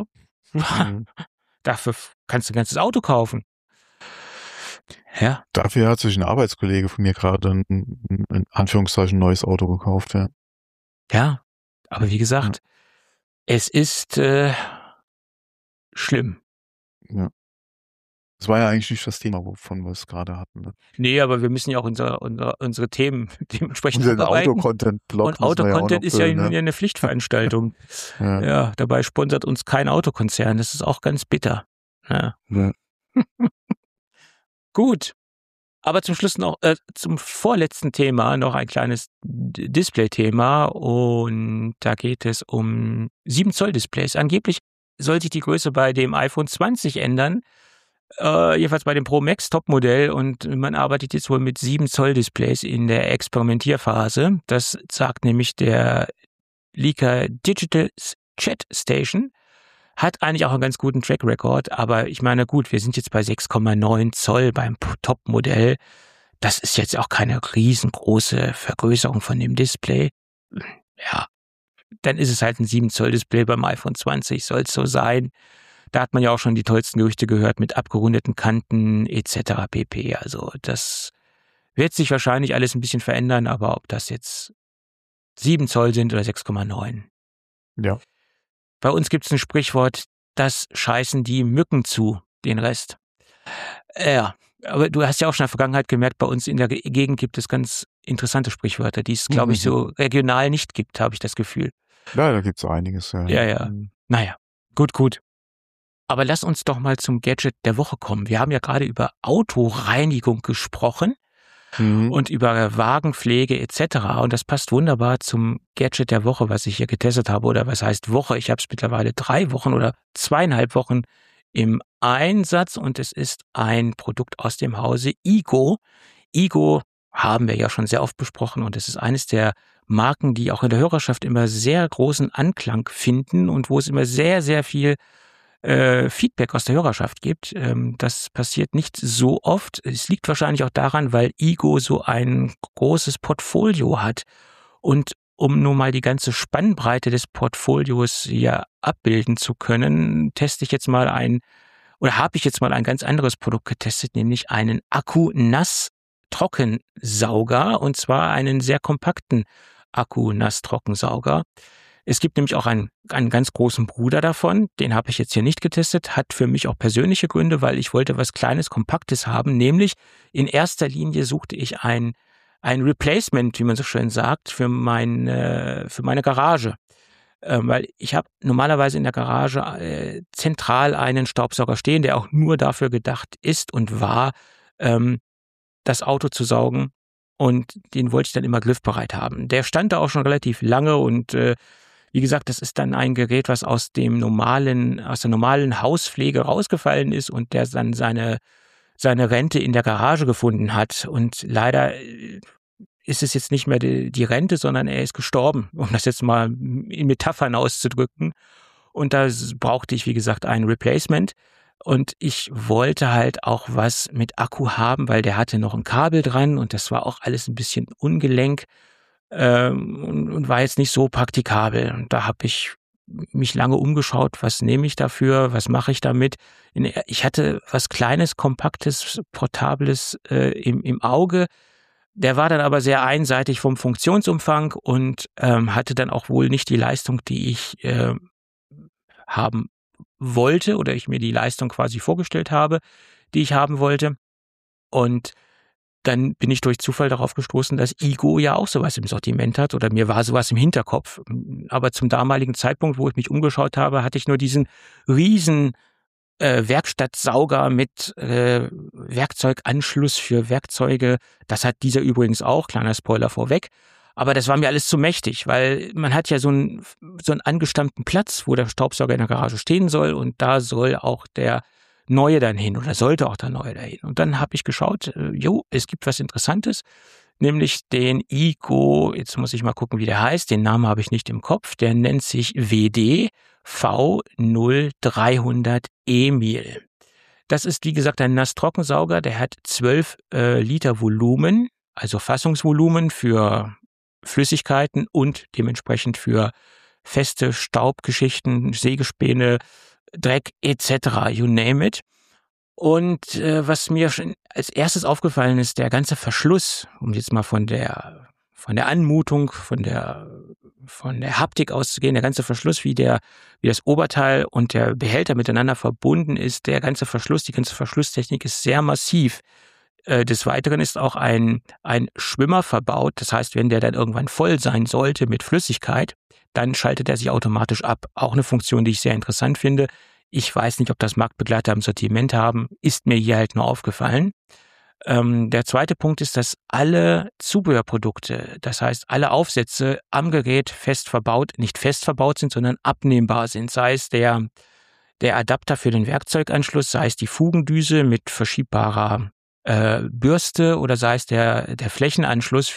S3: Dafür kannst du ein ganzes Auto kaufen. Ja.
S2: Dafür hat sich ein Arbeitskollege von mir gerade ein in Anführungszeichen neues Auto gekauft. Ja,
S3: ja, aber wie gesagt, es ist schlimm.
S2: Ja. Das war ja eigentlich nicht das Thema, wovon wir es gerade hatten. Ne?
S3: Nee, aber wir müssen ja auch unsere Themen dementsprechend
S2: Und den
S3: abarbeiten.
S2: Auto-Content-Blog
S3: Und Auto-Content ist ja
S2: ne?
S3: eine Pflichtveranstaltung. Ja, dabei sponsert uns kein Autokonzern. Das ist auch ganz bitter. Ja. Gut. Aber zum Schluss noch, zum vorletzten Thema noch ein kleines Display-Thema. Und da geht es um 7-Zoll-Displays. Angeblich soll sich die Größe bei dem iPhone 20 ändern. Jedenfalls bei dem Pro Max Topmodell, und man arbeitet jetzt wohl mit 7-Zoll-Displays in der Experimentierphase. Das sagt nämlich der Leaker Digital Chat Station. Hat eigentlich auch einen ganz guten Track Record, aber ich meine, gut, wir sind jetzt bei 6,9 Zoll beim Top-Modell. Das ist jetzt auch keine riesengroße Vergrößerung von dem Display. Ja, dann ist es halt ein 7-Zoll-Display beim iPhone 20, soll es so sein. Da hat man ja auch schon die tollsten Gerüchte gehört mit abgerundeten Kanten etc. pp. Also das wird sich wahrscheinlich alles ein bisschen verändern, aber ob das jetzt 7 Zoll sind oder 6,9.
S2: Ja.
S3: Bei uns gibt es ein Sprichwort, das scheißen die Mücken zu, den Rest. Ja, aber du hast ja auch schon in der Vergangenheit gemerkt, bei uns in der Gegend gibt es ganz interessante Sprichwörter, die es, glaube ich, so regional nicht gibt, habe ich das Gefühl.
S2: Ja, da gibt es einiges.
S3: Ja. Naja, gut. Aber lass uns doch mal zum Gadget der Woche kommen. Wir haben ja gerade über Autoreinigung gesprochen. Und über Wagenpflege etc. Und das passt wunderbar zum Gadget der Woche, was ich hier getestet habe. Oder was heißt Woche? Ich habe es mittlerweile 3 Wochen oder 2,5 Wochen im Einsatz. Und es ist ein Produkt aus dem Hause Ego. Ego haben wir ja schon sehr oft besprochen. Und es ist eines der Marken, die auch in der Hörerschaft immer sehr großen Anklang finden und wo es immer sehr, sehr viel Feedback aus der Hörerschaft gibt. Das passiert nicht so oft. Es liegt wahrscheinlich auch daran, weil Ego so ein großes Portfolio hat. Und um nun mal die ganze Spannbreite des Portfolios hier abbilden zu können, habe ich jetzt mal ein ganz anderes Produkt getestet, nämlich einen Akku-Nass-Trockensauger, und zwar einen sehr kompakten Akku-Nass-Trockensauger. Es gibt nämlich auch einen ganz großen Bruder davon, den habe ich jetzt hier nicht getestet, hat für mich auch persönliche Gründe, weil ich wollte was Kleines, Kompaktes haben, nämlich in erster Linie suchte ich ein Replacement, wie man so schön sagt, für meine Garage. Weil ich habe normalerweise in der Garage zentral einen Staubsauger stehen, der auch nur dafür gedacht ist und war, das Auto zu saugen, und den wollte ich dann immer griffbereit haben. Der stand da auch schon relativ lange und wie gesagt, das ist dann ein Gerät, was aus der normalen Hauspflege rausgefallen ist und der dann seine Rente in der Garage gefunden hat. Und leider ist es jetzt nicht mehr die Rente, sondern er ist gestorben, um das jetzt mal in Metaphern auszudrücken. Und da brauchte ich, wie gesagt, ein Replacement. Und ich wollte halt auch was mit Akku haben, weil der hatte noch ein Kabel dran und das war auch alles ein bisschen ungelenk. Und war jetzt nicht so praktikabel. Und da habe ich mich lange umgeschaut, was nehme ich dafür, was mache ich damit. Ich hatte was Kleines, Kompaktes, Portables im Auge. Der war dann aber sehr einseitig vom Funktionsumfang und hatte dann auch wohl nicht die Leistung, die ich haben wollte, oder ich mir die Leistung quasi vorgestellt habe, die ich haben wollte. Und dann bin ich durch Zufall darauf gestoßen, dass Ego ja auch sowas im Sortiment hat, oder mir war sowas im Hinterkopf. Aber zum damaligen Zeitpunkt, wo ich mich umgeschaut habe, hatte ich nur diesen riesen Werkstattsauger mit Werkzeuganschluss für Werkzeuge. Das hat dieser übrigens auch, kleiner Spoiler vorweg. Aber das war mir alles zu mächtig, weil man hat ja so einen angestammten Platz, wo der Staubsauger in der Garage stehen soll, und da soll auch der Neue dann hin, oder sollte auch der Neue dahin. Und dann habe ich geschaut, es gibt was Interessantes, nämlich den Ego, jetzt muss ich mal gucken, wie der heißt, den Namen habe ich nicht im Kopf, der nennt sich WD V0300 Emil. Das ist, wie gesagt, ein Nass-Trockensauger, der hat 12 Liter Volumen, also Fassungsvolumen für Flüssigkeiten und dementsprechend für feste Staubgeschichten, Sägespäne, Dreck etc., you name it. Und was mir schon als erstes aufgefallen ist, der ganze Verschluss, um jetzt mal von der der Anmutung, von der Haptik auszugehen, der ganze Verschluss, wie das Oberteil und der Behälter miteinander verbunden ist, der ganze Verschluss, die ganze Verschlusstechnik ist sehr massiv. Des Weiteren ist auch ein Schwimmer verbaut. Das heißt, wenn der dann irgendwann voll sein sollte mit Flüssigkeit, dann schaltet er sich automatisch ab. Auch eine Funktion, die ich sehr interessant finde. Ich weiß nicht, ob das Marktbegleiter im Sortiment haben, ist mir hier halt nur aufgefallen. Der zweite Punkt ist, dass alle Zubehörprodukte, das heißt alle Aufsätze am Gerät nicht fest verbaut sind, sondern abnehmbar sind. Sei es der Adapter für den Werkzeuganschluss, sei es die Fugendüse mit verschiebbarer Bürste oder sei es der Flächenanschluss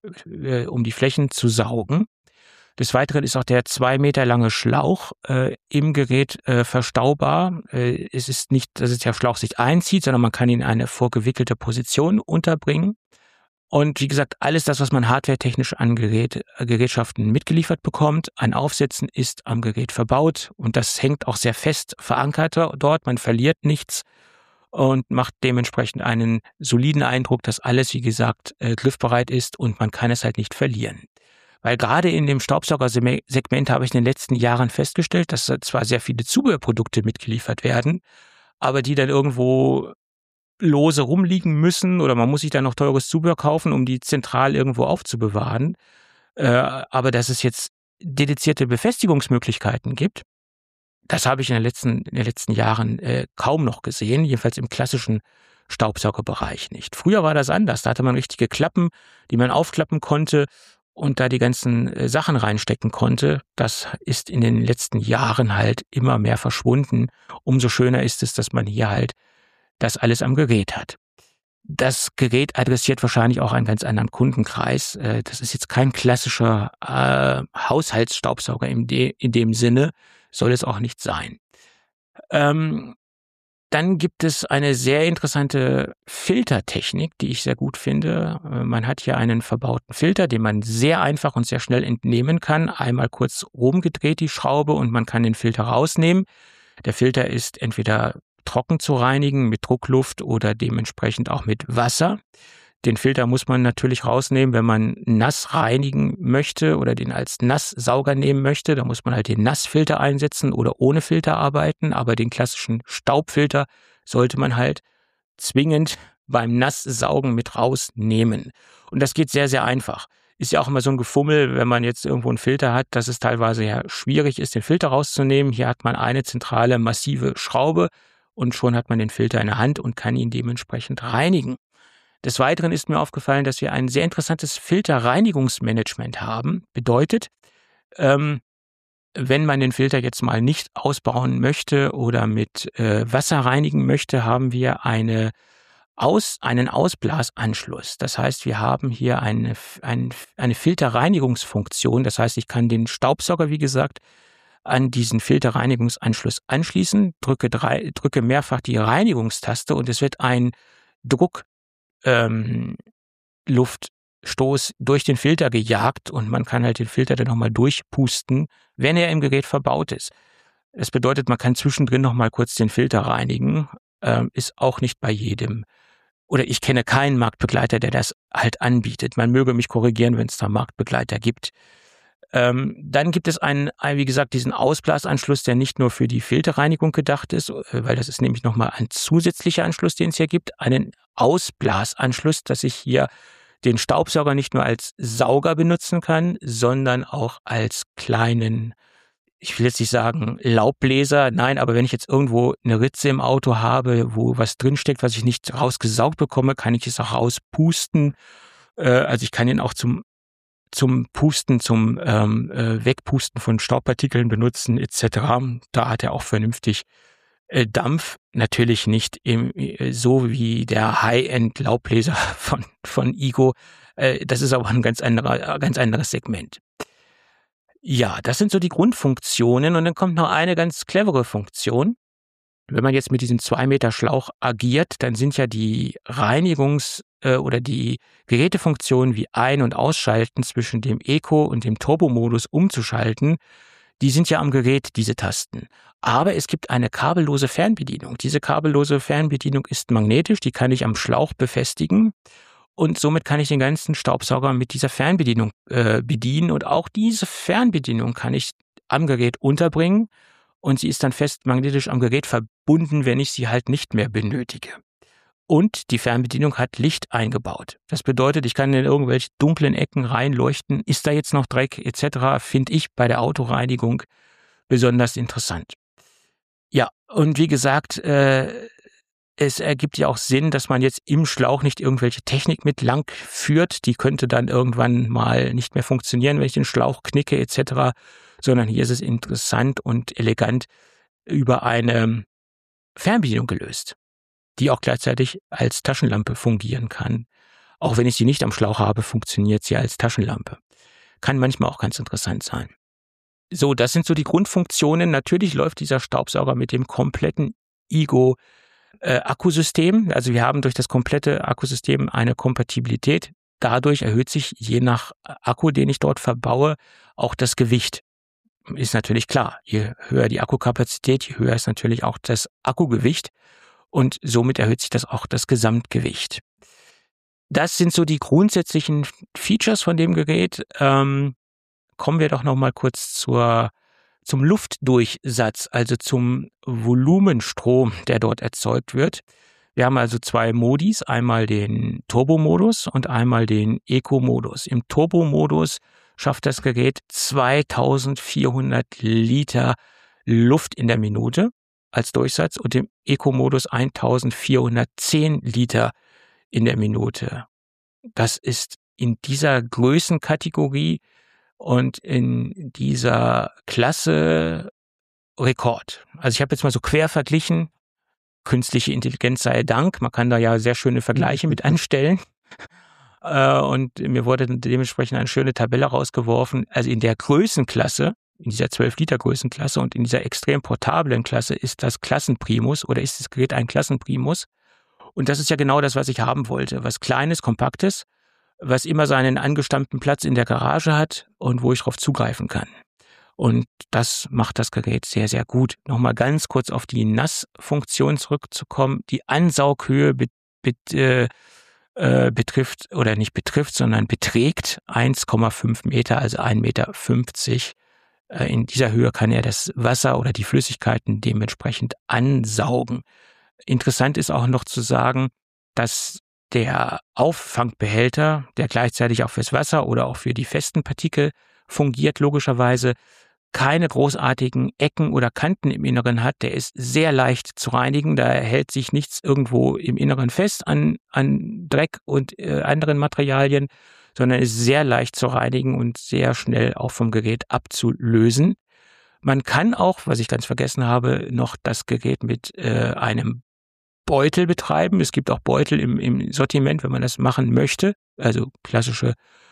S3: um die Flächen zu saugen. Des Weiteren ist auch der 2 Meter lange Schlauch im Gerät verstaubar. Es ist nicht, dass der Schlauch sich einzieht, sondern man kann ihn in eine vorgewickelte Position unterbringen. Und wie gesagt, alles das, was man hardwaretechnisch an Gerätschaften mitgeliefert bekommt, an Aufsätzen, ist am Gerät verbaut. Und das hängt auch sehr fest verankert dort. Man verliert nichts und macht dementsprechend einen soliden Eindruck, dass alles, wie gesagt, griffbereit ist und man kann es halt nicht verlieren. Weil gerade in dem Staubsaugersegment habe ich in den letzten Jahren festgestellt, dass zwar sehr viele Zubehörprodukte mitgeliefert werden, aber die dann irgendwo lose rumliegen müssen oder man muss sich dann noch teures Zubehör kaufen, um die zentral irgendwo aufzubewahren. Aber dass es jetzt dedizierte Befestigungsmöglichkeiten gibt, das habe ich in den letzten Jahren kaum noch gesehen, jedenfalls im klassischen Staubsaugerbereich nicht. Früher war das anders, da hatte man richtige Klappen, die man aufklappen konnte und da die ganzen Sachen reinstecken konnte. Das ist in den letzten Jahren halt immer mehr verschwunden. Umso schöner ist es, dass man hier halt das alles am Gerät hat. Das Gerät adressiert wahrscheinlich auch einen ganz anderen Kundenkreis. Das ist jetzt kein klassischer Haushaltsstaubsauger in dem Sinne, soll es auch nicht sein. Dann gibt es eine sehr interessante Filtertechnik, die ich sehr gut finde. Man hat hier einen verbauten Filter, den man sehr einfach und sehr schnell entnehmen kann. Einmal kurz rumgedreht die Schraube und man kann den Filter rausnehmen. Der Filter ist entweder trocken zu reinigen mit Druckluft oder dementsprechend auch mit Wasser. Den Filter muss man natürlich rausnehmen, wenn man nass reinigen möchte oder den als Nasssauger nehmen möchte. Da muss man halt den Nassfilter einsetzen oder ohne Filter arbeiten. Aber den klassischen Staubfilter sollte man halt zwingend beim Nasssaugen mit rausnehmen. Und das geht sehr, sehr einfach. Ist ja auch immer so ein Gefummel, wenn man jetzt irgendwo einen Filter hat, dass es teilweise ja schwierig ist, den Filter rauszunehmen. Hier hat man eine zentrale, massive Schraube und schon hat man den Filter in der Hand und kann ihn dementsprechend reinigen. Des Weiteren ist mir aufgefallen, dass wir ein sehr interessantes Filterreinigungsmanagement haben. Bedeutet, wenn man den Filter jetzt mal nicht ausbauen möchte oder mit Wasser reinigen möchte, haben wir einen Ausblasanschluss. Das heißt, wir haben hier eine Filterreinigungsfunktion. Das heißt, ich kann den Staubsauger, wie gesagt, an diesen Filterreinigungsanschluss anschließen, drücke mehrfach die Reinigungstaste und es wird ein Luftstoß durch den Filter gejagt und man kann halt den Filter dann nochmal durchpusten, wenn er im Gerät verbaut ist. Das bedeutet, man kann zwischendrin nochmal kurz den Filter reinigen, ist auch nicht bei jedem. Oder ich kenne keinen Marktbegleiter, der das halt anbietet. Man möge mich korrigieren, wenn es da Marktbegleiter gibt. Dann gibt es wie gesagt, diesen Ausblasanschluss, der nicht nur für die Filterreinigung gedacht ist, weil das ist nämlich nochmal ein zusätzlicher Anschluss, den es hier gibt, einen Ausblasanschluss, dass ich hier den Staubsauger nicht nur als Sauger benutzen kann, sondern auch als kleinen, ich will jetzt nicht sagen Laubbläser, nein, aber wenn ich jetzt irgendwo eine Ritze im Auto habe, wo was drinsteckt, was ich nicht rausgesaugt bekomme, kann ich es auch rauspusten. Also ich kann ihn auch zum Pusten, zum Wegpusten von Staubpartikeln benutzen etc. Da hat er auch vernünftig Dampf. Natürlich nicht so wie der High-End-Laubbläser von Igo. Das ist aber ein ganz anderes Segment. Ja, das sind so die Grundfunktionen und dann kommt noch eine ganz clevere Funktion. Wenn man jetzt mit diesem 2 Meter Schlauch agiert, dann sind ja die oder die Gerätefunktionen wie Ein- und Ausschalten zwischen dem Eco und dem Turbo-Modus umzuschalten, die sind ja am Gerät, diese Tasten. Aber es gibt eine kabellose Fernbedienung. Diese kabellose Fernbedienung ist magnetisch, die kann ich am Schlauch befestigen und somit kann ich den ganzen Staubsauger mit dieser Fernbedienung bedienen und auch diese Fernbedienung kann ich am Gerät unterbringen und sie ist dann fest magnetisch am Gerät verbunden, wenn ich sie halt nicht mehr benötige. Und die Fernbedienung hat Licht eingebaut. Das bedeutet, ich kann in irgendwelche dunklen Ecken reinleuchten. Ist da jetzt noch Dreck etc., finde ich bei der Autoreinigung besonders interessant. Ja, und wie gesagt, es ergibt ja auch Sinn, dass man jetzt im Schlauch nicht irgendwelche Technik mit lang führt. Die könnte dann irgendwann mal nicht mehr funktionieren, wenn ich den Schlauch knicke etc., sondern hier ist es interessant und elegant über eine Fernbedienung gelöst, die auch gleichzeitig als Taschenlampe fungieren kann. Auch wenn ich sie nicht am Schlauch habe, funktioniert sie als Taschenlampe. Kann manchmal auch ganz interessant sein. So, das sind so die Grundfunktionen. Natürlich läuft dieser Staubsauger mit dem kompletten Igo Akkusystem. Also wir haben durch das komplette Akkusystem eine Kompatibilität. Dadurch erhöht sich je nach Akku, den ich dort verbaue, auch das Gewicht. Ist natürlich klar. Je höher die Akkukapazität, je höher ist natürlich auch das Akkugewicht. Und somit erhöht sich das auch das Gesamtgewicht. Das sind so die grundsätzlichen Features von dem Gerät. Kommen wir doch noch mal kurz zum Luftdurchsatz, also zum Volumenstrom, der dort erzeugt wird. Wir haben also zwei Modis, einmal den Turbo-Modus und einmal den Eco-Modus. Im Turbo-Modus schafft das Gerät 2400 Liter Luft in der Minute als Durchsatz und im Eco-Modus 1410 Liter in der Minute. Das ist in dieser Größenkategorie und in dieser Klasse Rekord. Also ich habe jetzt mal so quer verglichen, künstliche Intelligenz sei Dank, man kann da ja sehr schöne Vergleiche mit anstellen. Und mir wurde dementsprechend eine schöne Tabelle rausgeworfen. Also in der Größenklasse, in dieser 12-Liter-Größenklasse und in dieser extrem portablen Klasse ist das Klassenprimus oder ist das Gerät ein Klassenprimus. Und das ist ja genau das, was ich haben wollte. Was Kleines, Kompaktes, was immer seinen angestammten Platz in der Garage hat und wo ich darauf zugreifen kann. Und das macht das Gerät sehr, sehr gut. Nochmal ganz kurz auf die Nassfunktion zurückzukommen. Die Ansaughöhe betrifft oder nicht betrifft, sondern beträgt 1,5 Meter, also 1,50 Meter. In dieser Höhe kann er das Wasser oder die Flüssigkeiten dementsprechend ansaugen. Interessant ist auch noch zu sagen, dass der Auffangbehälter, der gleichzeitig auch fürs Wasser oder auch für die festen Partikel fungiert, logischerweise keine großartigen Ecken oder Kanten im Inneren hat. Der ist sehr leicht zu reinigen, da hält sich nichts irgendwo im Inneren fest an Dreck und anderen Materialien, sondern ist sehr leicht zu reinigen und sehr schnell auch vom Gerät abzulösen. Man kann auch, was ich ganz vergessen habe, noch das Gerät mit einem Beutel betreiben. Es gibt auch Beutel im Sortiment, wenn man das machen möchte. Also klassische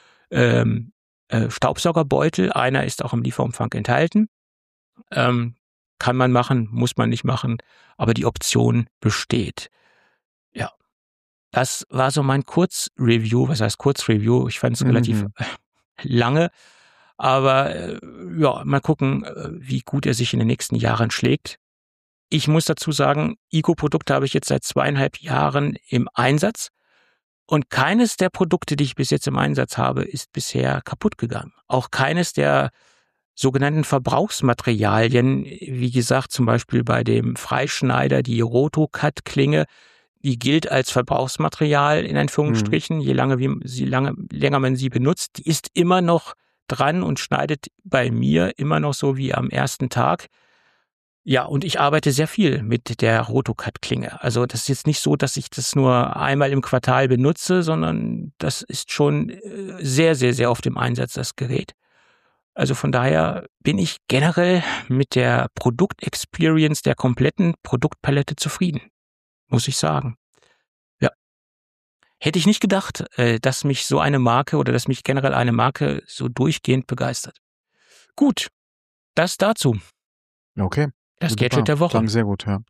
S3: Staubsaugerbeutel. Einer ist auch im Lieferumfang enthalten. Kann man machen, muss man nicht machen, aber die Option besteht. Ja, das war so mein Kurzreview. Was heißt Kurzreview? Ich fand es relativ lange. Aber ja, mal gucken, wie gut er sich in den nächsten Jahren schlägt. Ich muss dazu sagen, Igo-Produkte habe ich jetzt seit 2,5 Jahren im Einsatz und keines der Produkte, die ich bis jetzt im Einsatz habe, ist bisher kaputt gegangen. Auch keines der sogenannten Verbrauchsmaterialien, wie gesagt, zum Beispiel bei dem Freischneider, die Rotocut-Klinge, die gilt als Verbrauchsmaterial in Anführungsstrichen, je länger man sie benutzt, die ist immer noch dran und schneidet bei mir immer noch so wie am ersten Tag. Ja, und ich arbeite sehr viel mit der Rotocut-Klinge. Also das ist jetzt nicht so, dass ich das nur einmal im Quartal benutze, sondern das ist schon sehr, sehr, sehr oft im Einsatz, das Gerät. Also von daher bin ich generell mit der Produktexperience der kompletten Produktpalette zufrieden, muss ich sagen. Ja. Hätte ich nicht gedacht, dass mich so eine Marke oder dass mich generell eine Marke so durchgehend begeistert. Gut, das dazu.
S2: Okay.
S3: Das
S2: Wunderbar.
S3: Gadget der Woche.
S2: Klang sehr gut, ja.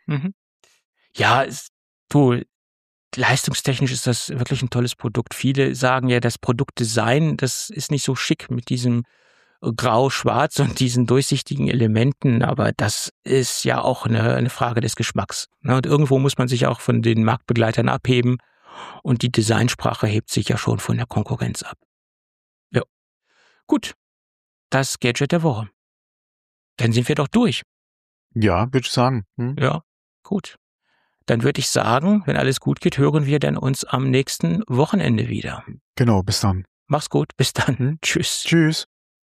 S3: Ja, leistungstechnisch ist das wirklich ein tolles Produkt. Viele sagen ja, das Produktdesign, das ist nicht so schick mit diesem Grau-Schwarz und diesen durchsichtigen Elementen, aber das ist ja auch eine Frage des Geschmacks. Und irgendwo muss man sich auch von den Marktbegleitern abheben Und die Designsprache hebt sich ja schon von der Konkurrenz ab. Ja. Gut. Das Gadget der Woche. Dann sind wir doch durch.
S2: Ja, würde ich sagen.
S3: Ja, gut. Dann würde ich sagen, wenn alles gut geht, hören wir dann uns am nächsten Wochenende wieder.
S2: Genau, bis dann.
S3: Mach's gut, bis dann. Tschüss.
S2: Tschüss.